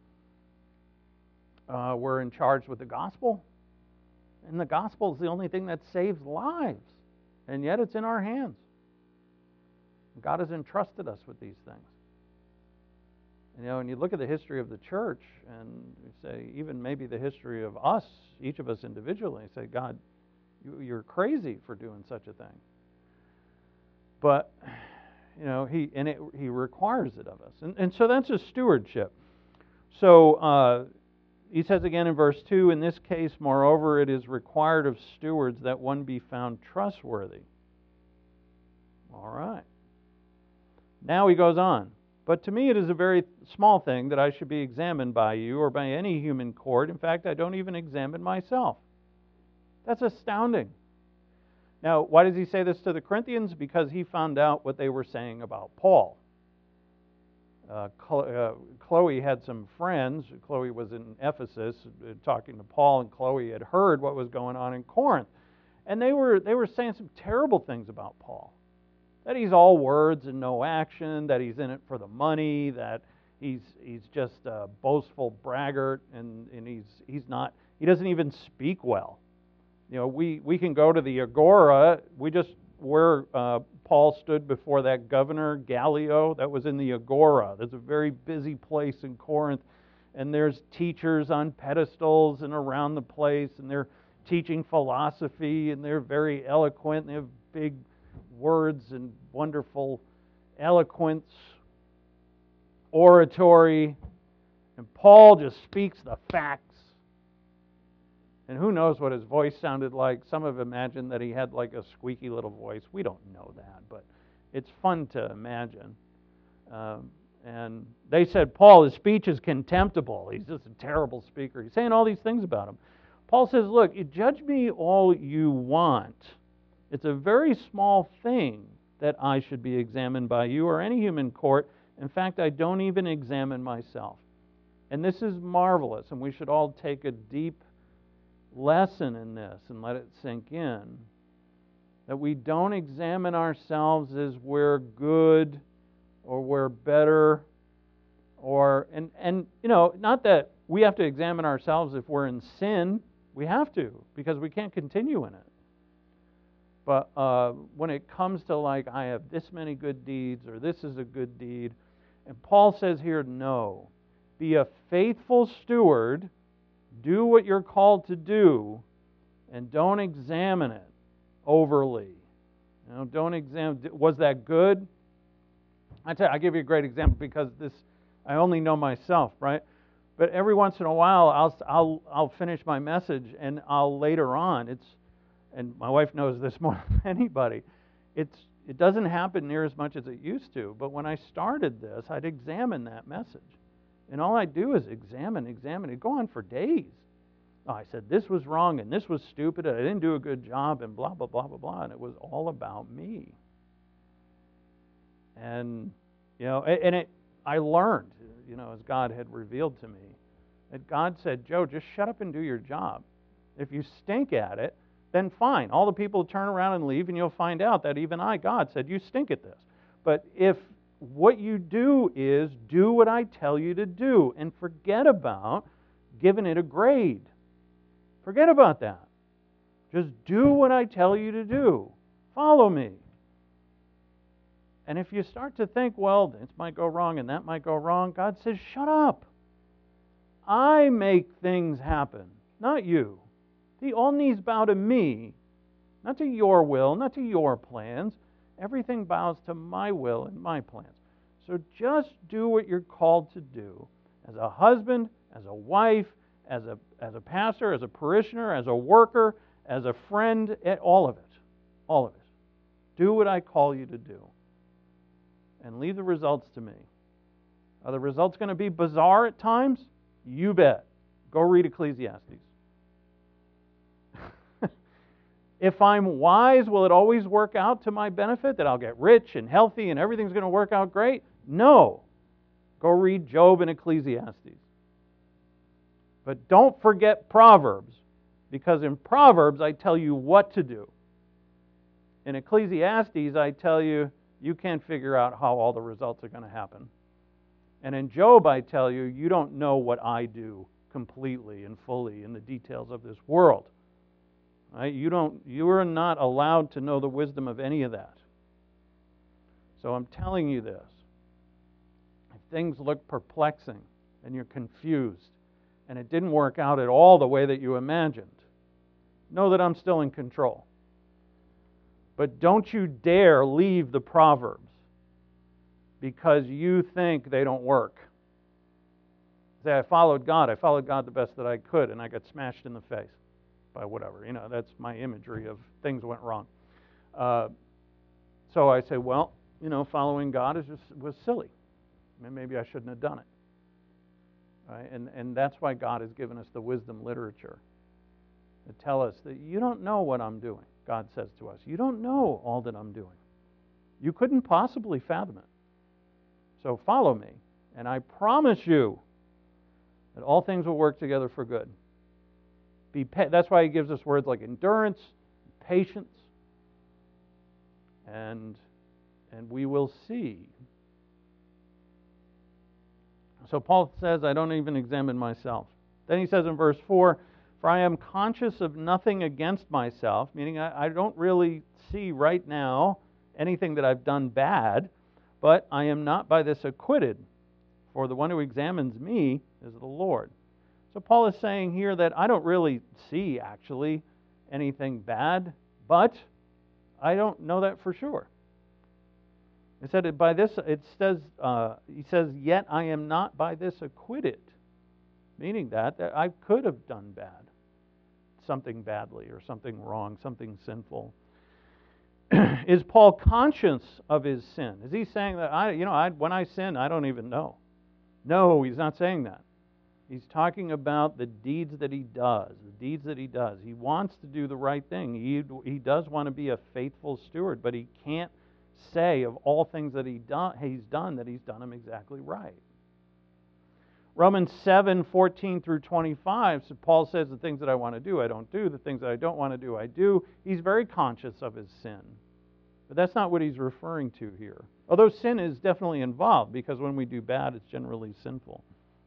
Uh, we're in charge with the gospel. And the gospel is the only thing that saves lives. And yet it's in our hands. God has entrusted us with these things. You know, and you look at the history of the church, and you say, even maybe the history of us, each of us individually, say, God, you, you're crazy for doing such a thing. But, you know, he and it, he requires it of us. And, and so that's a stewardship. So, uh, he says again in verse two, in this case, moreover, it is required of stewards that one be found trustworthy. All right. Now he goes on. But to me it is a very small thing that I should be examined by you or by any human court. In fact, I don't even examine myself. That's astounding. Now, why does he say this to the Corinthians? Because he found out what they were saying about Paul. Uh, Chloe had some friends. Chloe was in Ephesus uh, talking to Paul, and Chloe had heard what was going on in Corinth. And they were they were saying some terrible things about Paul. That he's all words and no action, that he's in it for the money, that he's he's just a boastful braggart, and, and he's he's not he doesn't even speak well. You know, we, we can go to the Agora. We just where uh, Paul stood before that governor, Gallio, that was in the Agora. There's a very busy place in Corinth, and there's teachers on pedestals and around the place, and they're teaching philosophy, and they're very eloquent, and they have big words and wonderful eloquence, oratory, and Paul just speaks the facts. And who knows what his voice sounded like. Some have imagined that he had like a squeaky little voice. We don't know that, but it's fun to imagine. Um, and they said, Paul, his speech is contemptible. He's just a terrible speaker. He's saying all these things about him. Paul says, look, you judge me all you want. It's a very small thing that I should be examined by you or any human court. In fact, I don't even examine myself. And this is marvelous, and we should all take a deep lesson in this and let it sink in, that we don't examine ourselves as we're good or we're better, or and and you know, not that we have to examine ourselves if we're in sin. We have to, because we can't continue in it. But uh, when it comes to like, I have this many good deeds, or this is a good deed, and Paul says here, no, be a faithful steward. Do what you're called to do, and don't examine it overly. You know, don't examine. Was that good? I tell you, I'll give you a great example because this I only know myself, right? But every once in a while, I'll I'll I'll finish my message, and I'll later on. It's and my wife knows this more than anybody. It's it doesn't happen near as much as it used to. But when I started this, I'd examine that message. And all I do is examine, examine. It'd go on for days. Oh, I said, this was wrong, and this was stupid, and I didn't do a good job, and blah, blah, blah, blah, blah. And it was all about me. And, you know, and it, I learned, you know, as God had revealed to me, that God said, Joe, just shut up and do your job. If you stink at it, then fine. All the people turn around and leave, and you'll find out that even I, God, said, you stink at this. But if what you do is do what I tell you to do and forget about giving it a grade. Forget about that. Just do what I tell you to do. Follow me. And if you start to think, well, this might go wrong and that might go wrong, God says, shut up. I make things happen, not you. The all knees bow to me, not to your will, not to your plans. Everything bows to my will and my plans. So just do what you're called to do as a husband, as a wife, as a as a pastor, as a parishioner, as a worker, as a friend, all of it. All of it. Do what I call you to do. And leave the results to me. Are the results going to be bizarre at times? You bet. Go read Ecclesiastes. If I'm wise, will it always work out to my benefit? That I'll get rich and healthy and everything's going to work out great? No. Go read Job and Ecclesiastes. But don't forget Proverbs, because in Proverbs I tell you what to do. In Ecclesiastes I tell you you can't figure out how all the results are going to happen. And in Job I tell you, you don't know what I do completely and fully in the details of this world. Right? You don't, you are not allowed to know the wisdom of any of that. So I'm telling you this. If things look perplexing and you're confused and it didn't work out at all the way that you imagined, know that I'm still in control. But don't you dare leave the Proverbs because you think they don't work. Say, I followed God. I followed God the best that I could, and I got smashed in the face by whatever. You know, that's my imagery of things went wrong. Uh, so I say, well, you know, following God is just was silly. I mean, maybe I shouldn't have done it. Right? And and that's why God has given us the wisdom literature to tell us that you don't know what I'm doing. God says to us, you don't know all that I'm doing. You couldn't possibly fathom it. So follow me, and I promise you that all things will work together for good. Be pa- that's why he gives us words like endurance, patience, and and we will see. So Paul says, I don't even examine myself. Then he says in verse four, for I am conscious of nothing against myself, meaning I, I don't really see right now anything that I've done bad, but I am not by this acquitted, for the one who examines me is the Lord. So Paul is saying here that I don't really see, actually, anything bad, but I don't know that for sure. He said it by this, it says, uh, he says, yet I am not by this acquitted, meaning that, that I could have done bad, something badly or something wrong, something sinful. Is Paul conscious of his sin? Is he saying that, I, you know, I, when I sin, I don't even know? No, he's not saying that. He's talking about the deeds that he does, the deeds that he does. He wants to do the right thing. He, he does want to be a faithful steward, but he can't say of all things that he do, he's done that he's done them exactly right. Romans seven, fourteen through twenty-five, so Paul says the things that I want to do, I don't do. The things that I don't want to do, I do. He's very conscious of his sin. But that's not what he's referring to here. Although sin is definitely involved, because when we do bad, it's generally sinful.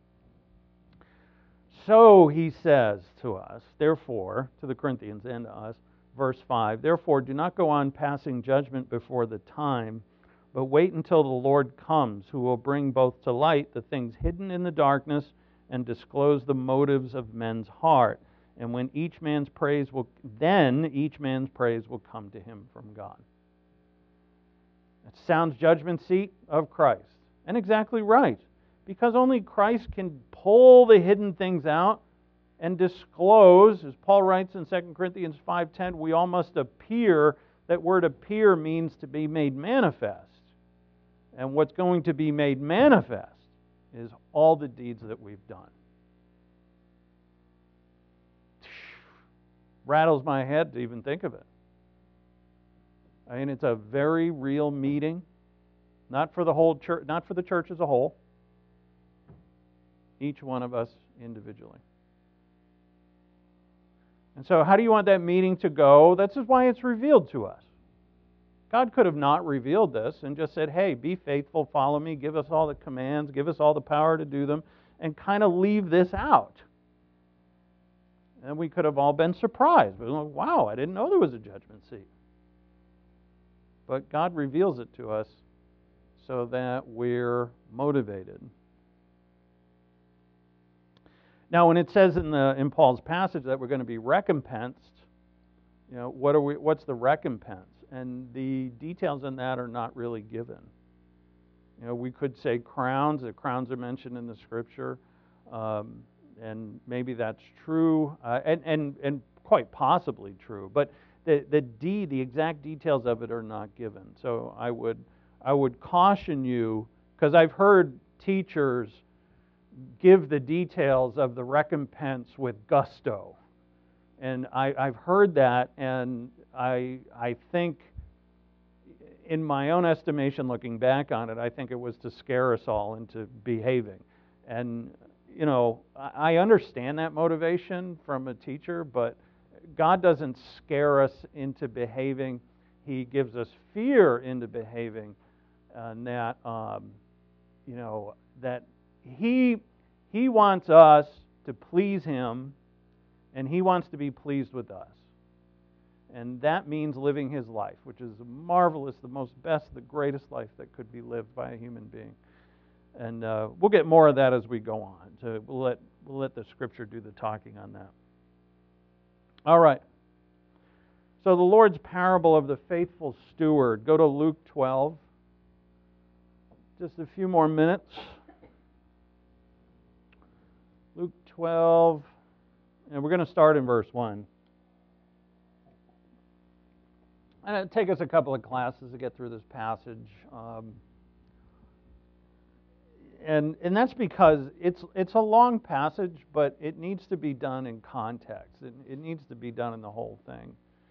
So he says to us, therefore, to the Corinthians and to us, verse five, therefore do not go on passing judgment before the time, but wait until the Lord comes, who will bring both to light the things hidden in the darkness and disclose the motives of men's heart. And when each man's praise will, then each man's praise will come to him from God. That sounds judgment seat of Christ. And exactly right. Because only Christ can pull the hidden things out and disclose, as Paul writes in Second Corinthians five ten, we all must appear. That word appear means to be made manifest. And what's going to be made manifest is all the deeds that we've done. Rattles my head to even think of it. I mean, it's a very real meeting, not for the whole church, not for the church as a whole. Each one of us individually. And so how do you want that meeting to go? That's just why it's revealed to us. God could have not revealed this and just said, hey, be faithful, follow me, give us all the commands, give us all the power to do them, and kind of leave this out. And we could have all been surprised. But like, wow, I didn't know there was a judgment seat. But God reveals it to us so that we're motivated. Now, when it says in the in Paul's passage that we're going to be recompensed, you know, what are we? What's the recompense? And the details in that are not really given. You know, we could say crowns. The crowns are mentioned in the Scripture, um, and maybe that's true. Uh, and and and quite possibly true, but the the de- the exact details of it are not given. So I would I would caution you, because I've heard teachers give the details of the recompense with gusto, and I, I've heard that, and I I think, in my own estimation, looking back on it, I think it was to scare us all into behaving. And, you know, I understand that motivation from a teacher, but God doesn't scare us into behaving. He gives us fear into behaving, and that, um, you know, that He He wants us to please Him, and He wants to be pleased with us. And that means living His life, which is marvelous, the most best, the greatest life that could be lived by a human being. And uh, we'll get more of that as we go on. So we'll let we'll let the Scripture do the talking on that. All right. So the Lord's parable of the faithful steward. Go to Luke twelve. Just a few more minutes. Luke twelve, and we're going to start in verse one. And it'll take us a couple of classes to get through this passage. Um, and and that's because it's it's a long passage, but it needs to be done in context. It, it needs to be done in the whole thing.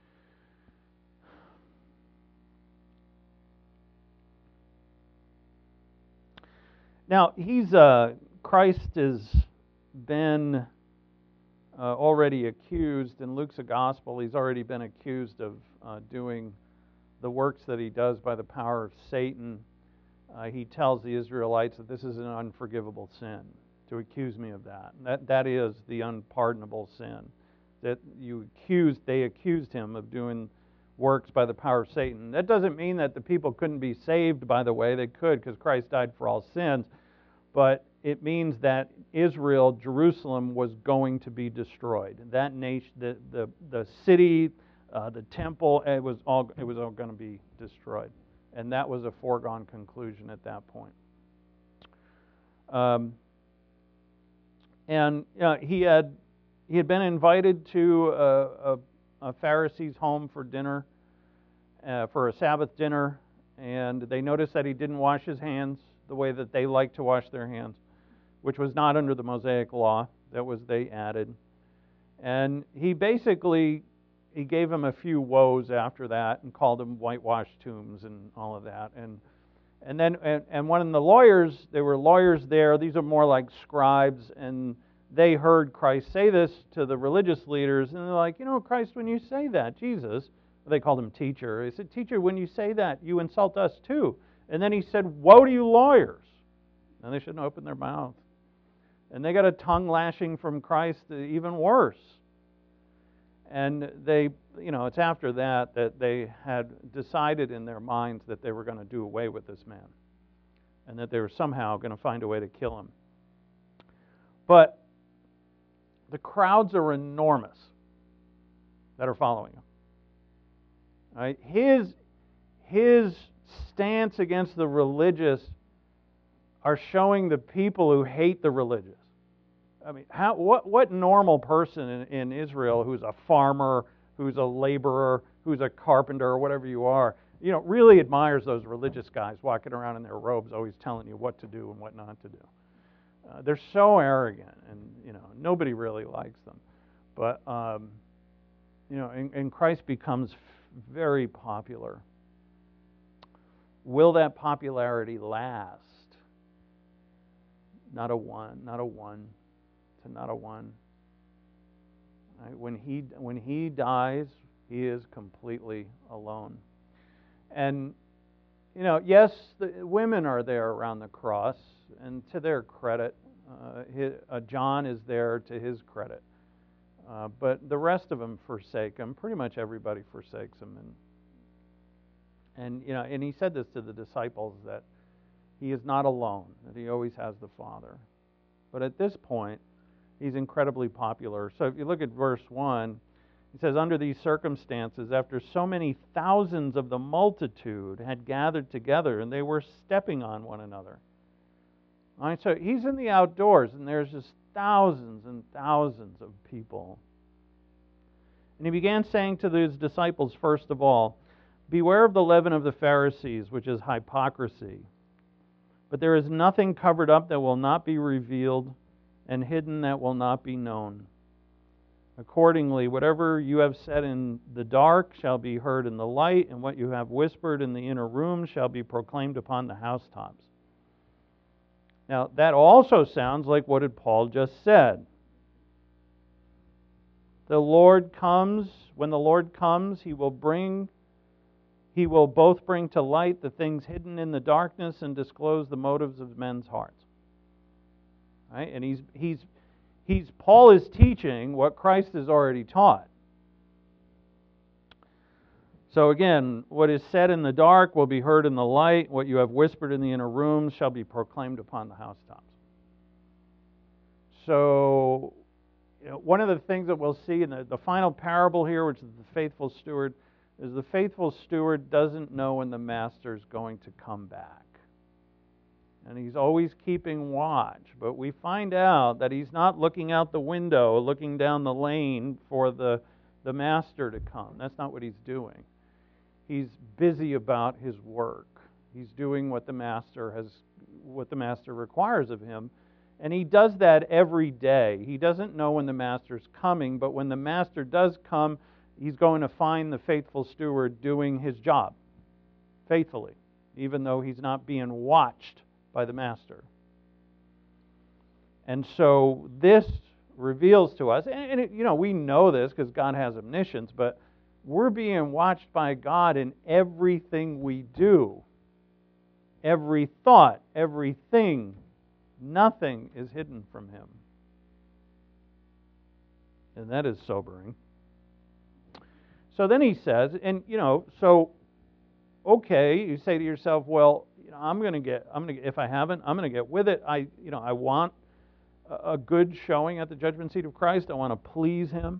Now, he's uh, Christ has been uh, already accused in Luke's gospel. He's already been accused of uh, doing the works that he does by the power of Satan. Uh, he tells the Israelites that this is an unforgivable sin, to accuse me of that. That that is the unpardonable sin. That you accused, they accused him of doing works by the power of Satan. That doesn't mean that the people couldn't be saved, by the way. They could, because Christ died for all sins. But it means that Israel, Jerusalem, was going to be destroyed. That nation, the the, the city, uh, the temple, it was all it was all going to be destroyed, and that was a foregone conclusion at that point. Um, and uh, he had he had been invited to a, a, a Pharisee's home for dinner, uh, for a Sabbath dinner, and they noticed that he didn't wash his hands the way that they like to wash their hands, which was not under the Mosaic law. That was they added. And he basically, he gave them a few woes after that and called them whitewashed tombs and all of that. And and then, and, and one of the lawyers, there were lawyers there, these are more like scribes, and they heard Christ say this to the religious leaders, and they're like, you know, Christ, when you say that, Jesus, they called him teacher, they said, teacher, when you say that, you insult us too. And then he said, woe to you lawyers. And they shouldn't open their mouth. And they got a tongue lashing from Christ, even worse. And they, you know, it's after that that they had decided in their minds that they were going to do away with this man. And that they were somehow going to find a way to kill him. But the crowds are enormous that are following him. Right? His, his stance against the religious are showing the people who hate the religious. I mean, how, what, what normal person in, in Israel who's a farmer, who's a laborer, who's a carpenter, or whatever you are, you know, really admires those religious guys walking around in their robes, always telling you what to do and what not to do? Uh, they're so arrogant, and you know, nobody really likes them. But um, you know, and, and Christ becomes very popular. Will that popularity last? Not a one, not a one, to not a one. Right? When he when he dies, he is completely alone. And you know, yes, the women are there around the cross, and to their credit, uh, his, uh, John is there to his credit. Uh, but the rest of them forsake him. Pretty much everybody forsakes him, and and you know, and he said this to the disciples, that he is not alone, that he always has the Father. But at this point, he's incredibly popular. So if you look at verse one, he says, under these circumstances, after so many thousands of the multitude had gathered together, and they were stepping on one another. All right, so he's in the outdoors, and there's just thousands and thousands of people. And he began saying to his disciples, first of all, beware of the leaven of the Pharisees, which is hypocrisy. But there is nothing covered up that will not be revealed, and hidden that will not be known. Accordingly, whatever you have said in the dark shall be heard in the light, and what you have whispered in the inner room shall be proclaimed upon the housetops. Now, that also sounds like what did Paul just said. The Lord comes, when the Lord comes, He will bring, He will both bring to light the things hidden in the darkness and disclose the motives of men's hearts. Right? And he's he's he's Paul is teaching what Christ has already taught. So again, what is said in the dark will be heard in the light. What you have whispered in the inner rooms shall be proclaimed upon the housetops. So, you know, one of the things that we'll see in the, the final parable here, which is the faithful steward, is the faithful steward doesn't know when the master's going to come back. And he's always keeping watch. But we find out that he's not looking out the window, looking down the lane for the, the master to come. That's not what he's doing. He's busy about his work. He's doing what the master has, what the master requires of him. And he does that every day. He doesn't know when the master's coming, but when the master does come, he's going to find the faithful steward doing his job faithfully, even though he's not being watched by the master. And so this reveals to us, and it, you know, we know this because God has omniscience, but we're being watched by God in everything we do. Every thought, everything, nothing is hidden from Him. And that is sobering. So then he says, and you know, so okay, you say to yourself, well, you know, I'm going to get, I'm going to, if I haven't, I'm going to get with it. I, you know, I want a, a good showing at the judgment seat of Christ. I want to please Him.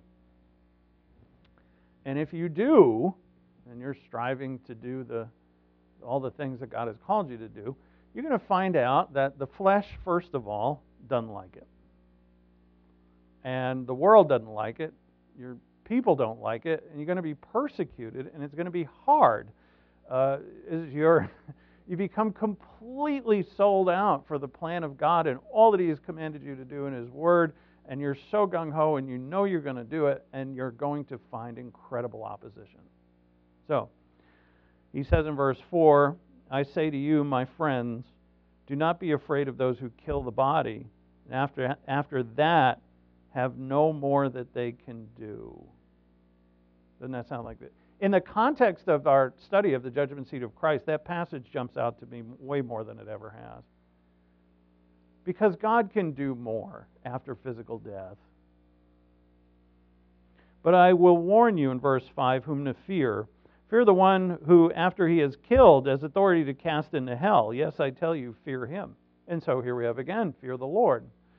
And if you do, and you're striving to do the all the things that God has called you to do, you're going to find out that the flesh, first of all, doesn't like it. And the world doesn't like it. Your people don't like it. And you're going to be persecuted, and it's going to be hard. Uh, as you're, you become completely sold out for the plan of God and all that He has commanded you to do in His Word, and you're so gung-ho, and you know you're going to do it, and you're going to find incredible opposition. So, he says in verse four, I say to you, my friends, do not be afraid of those who kill the body, and after, after that have no more that they can do. Doesn't that sound like it? In the context of our study of the judgment seat of Christ, that passage jumps out to me way more than it ever has. Because God can do more after physical death. But I will warn you in verse five, whom to fear. Fear the one who, after he is killed, has authority to cast into hell. Yes, I tell you, fear him. And so here we have again, fear the Lord.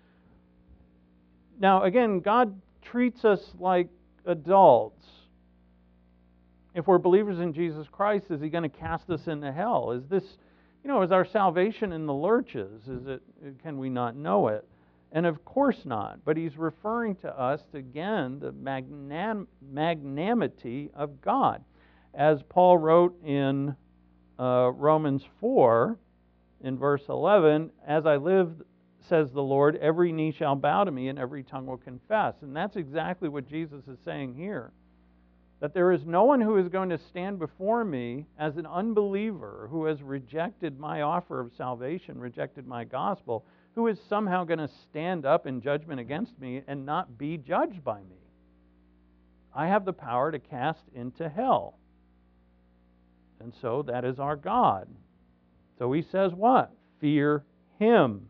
Now, again, God treats us like adults. If we're believers in Jesus Christ, is He going to cast us into hell? Is this, you know, is our salvation in the lurches? Is it? Can we not know it? And of course not. But He's referring to us, to, again, the magnan- magnanimity of God. As Paul wrote in uh, Romans four, in verse eleven, as I live, says the Lord, every knee shall bow to me and every tongue will confess. And that's exactly what Jesus is saying here. That there is no one who is going to stand before me as an unbeliever who has rejected my offer of salvation, rejected my gospel, who is somehow going to stand up in judgment against me and not be judged by me. I have the power to cast into hell. And so that is our God. So He says what? Fear Him.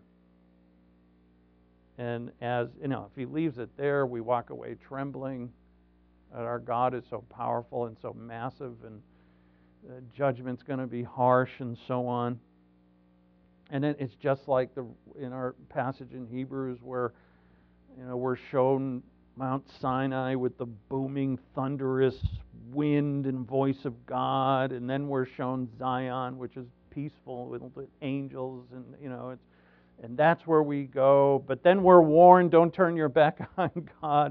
And as, you know, if He leaves it there, we walk away trembling. That our God is so powerful and so massive, and uh, judgment's going to be harsh and so on. And then it's just like the in our passage in Hebrews where, you know, we're shown Mount Sinai with the booming, thunderous wind and voice of God, and then we're shown Zion, which is peaceful with angels, and you know, it's and that's where we go. But then we're warned, don't turn your back on God.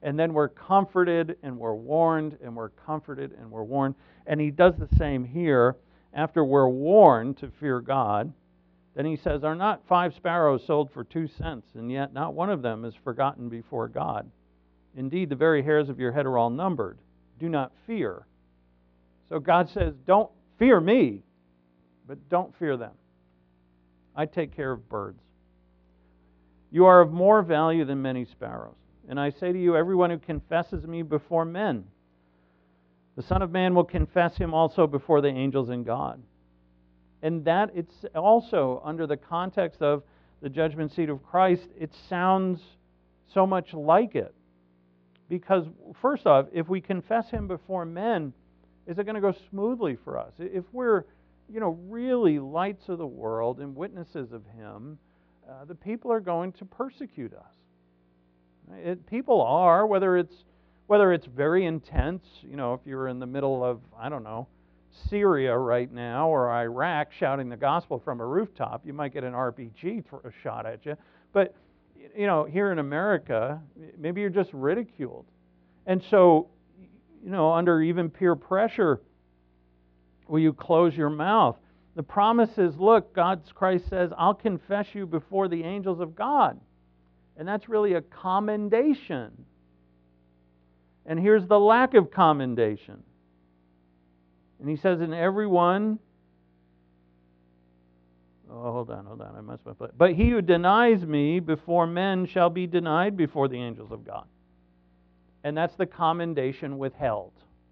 And then we're comforted and we're warned and we're comforted and we're warned. And he does the same here. After we're warned to fear God, then he says, are not five sparrows sold for two cents, and yet not one of them is forgotten before God? Indeed, the very hairs of your head are all numbered. Do not fear. So God says, don't fear me, but don't fear them. I take care of birds. You are of more value than many sparrows. And I say to you, everyone who confesses me before men, the Son of Man will confess him also before the angels in God. And that it's also under the context of the judgment seat of Christ, it sounds so much like it. Because first off, if we confess him before men, is it going to go smoothly for us? If we're, you know, really lights of the world and witnesses of him, uh, the people are going to persecute us. It, people are, whether it's whether it's very intense, you know, if you're in the middle of, I don't know, Syria right now or Iraq shouting the gospel from a rooftop, you might get an R P G throw a shot at you. But, you know, here in America, maybe you're just ridiculed. And so, you know, under even peer pressure, will you close your mouth? The promise is, look, God's Christ says, I'll confess you before the angels of God. And that's really a commendation. And here's the lack of commendation. And he says, in everyone, oh, hold on, hold on, I must have put, but he who denies me before men shall be denied before the angels of God. And that's the commendation withheld.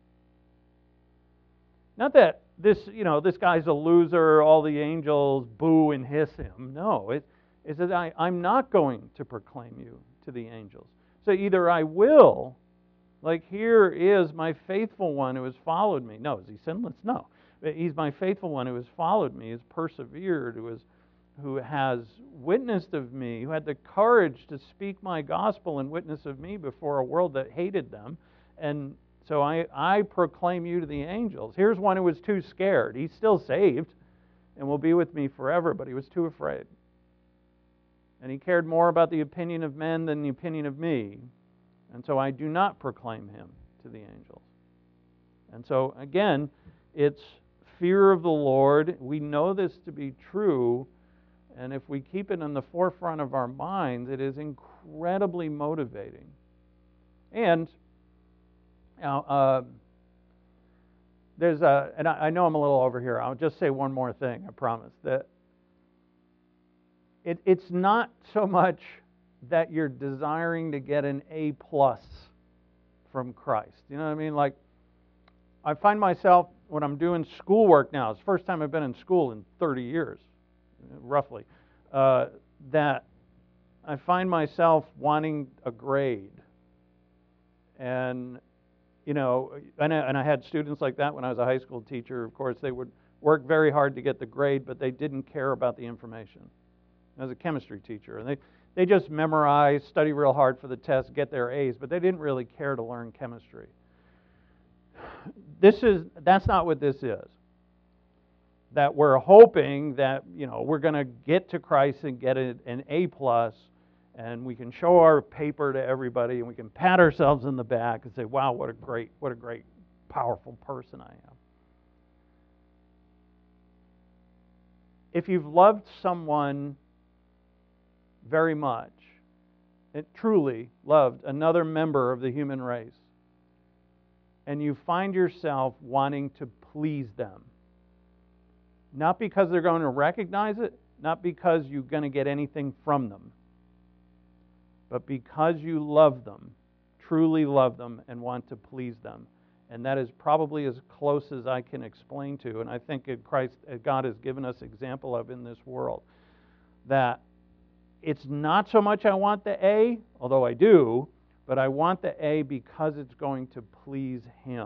Not that this, you know, this guy's a loser, all the angels boo and hiss him. No, it, it says, I, I'm not going to proclaim you to the angels. So either I will, like here is my faithful one who has followed me. No, is he sinless? No. He's my faithful one who has followed me, has persevered, who has, who has witnessed of me, who had the courage to speak my gospel and witness of me before a world that hated them. And so I, I proclaim you to the angels. Here's one who was too scared. He's still saved and will be with me forever, but he was too afraid. And he cared more about the opinion of men than the opinion of me. And so I do not proclaim him to the angels. And so, again, it's fear of the Lord. We know this to be true. And if we keep it in the forefront of our minds, it is incredibly motivating. And now, uh, there's a, and I know I'm a little over here. I'll just say one more thing, I promise. That it, it's not so much that you're desiring to get an A plus from Christ. You know what I mean? Like, I find myself, when I'm doing schoolwork now, it's the first time I've been in school in thirty years, roughly, uh, that I find myself wanting a grade. And, you know, and I, and I had students like that when I was a high school teacher. Of course, they would work very hard to get the grade, but they didn't care about the information. I was a chemistry teacher, and they They just memorize, study real hard for the test, get their A's, but they didn't really care to learn chemistry. This is that's not what this is. That we're hoping that, you know, we're going to get to Christ and get an A plus, and we can show our paper to everybody, and we can pat ourselves in the back and say, "Wow, what a great, what a great, powerful person I am." If you've loved someone very much, it truly loved another member of the human race, and you find yourself wanting to please them, not because they're going to recognize it, not because you're going to get anything from them, but because you love them, truly love them, and want to please them. And that is probably as close as I can explain to, and I think Christ, God has given us example of in this world, that it's not so much I want the A, although I do, but I want the A because it's going to please Him.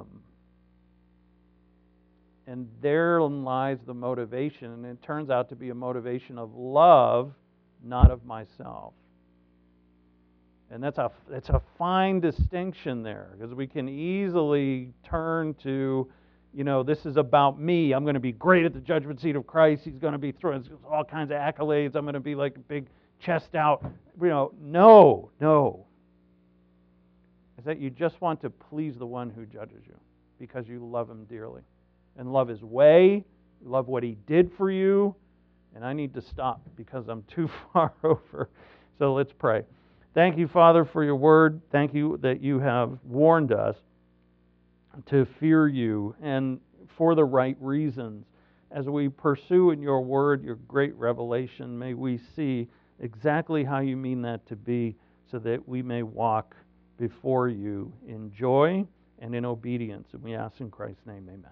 And therein lies the motivation, and it turns out to be a motivation of love, not of myself. And that's a, it's a fine distinction there, because we can easily turn to, you know, this is about me. I'm going to be great at the judgment seat of Christ. He's going to be throwing all kinds of accolades. I'm going to be like a big chest out. You know, no, no. that you just want to please the one who judges you because you love him dearly and love his way, you love what he did for you, and I need to stop because I'm too far over. So let's pray. Thank you, Father, for your word. Thank you that you have warned us to fear you, and for the right reasons. As we pursue in your word your great revelation, may we see exactly how you mean that to be, so that we may walk before you in joy and in obedience. And we ask in Christ's name, amen.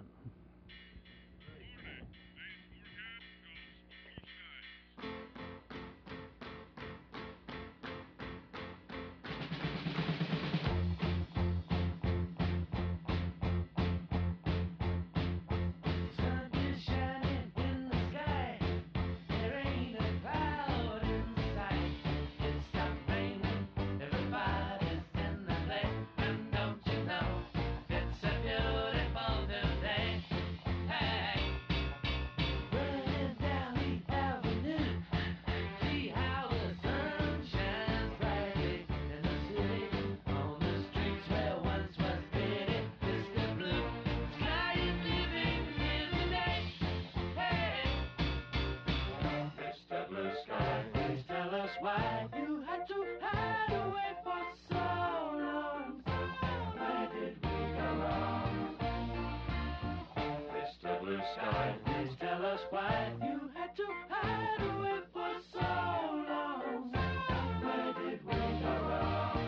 Why you had to hide away for so long? Where did we go wrong? Mister Blue Sky, please tell us why you had to hide away for so long. Where did we go wrong?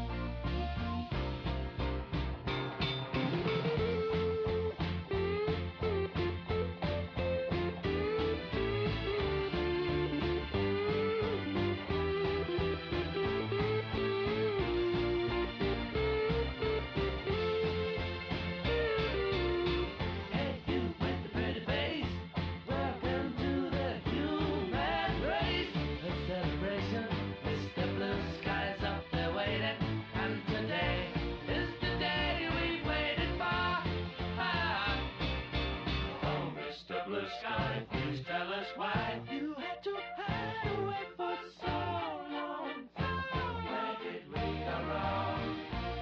Sky, please tell us why you had to hide away for so long. Where did we go wrong?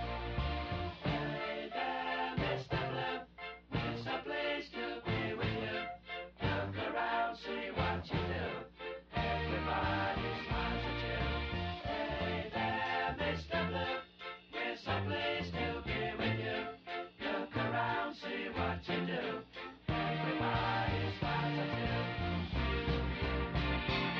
Hey there, Mister Blue, it's a place to be with you. Look around, see what you do. Everybody smiles at you. Hey there, Mister Blue, it's a place to be with you. Look around, see what you do. Everybody smiles at you.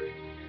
Thank you.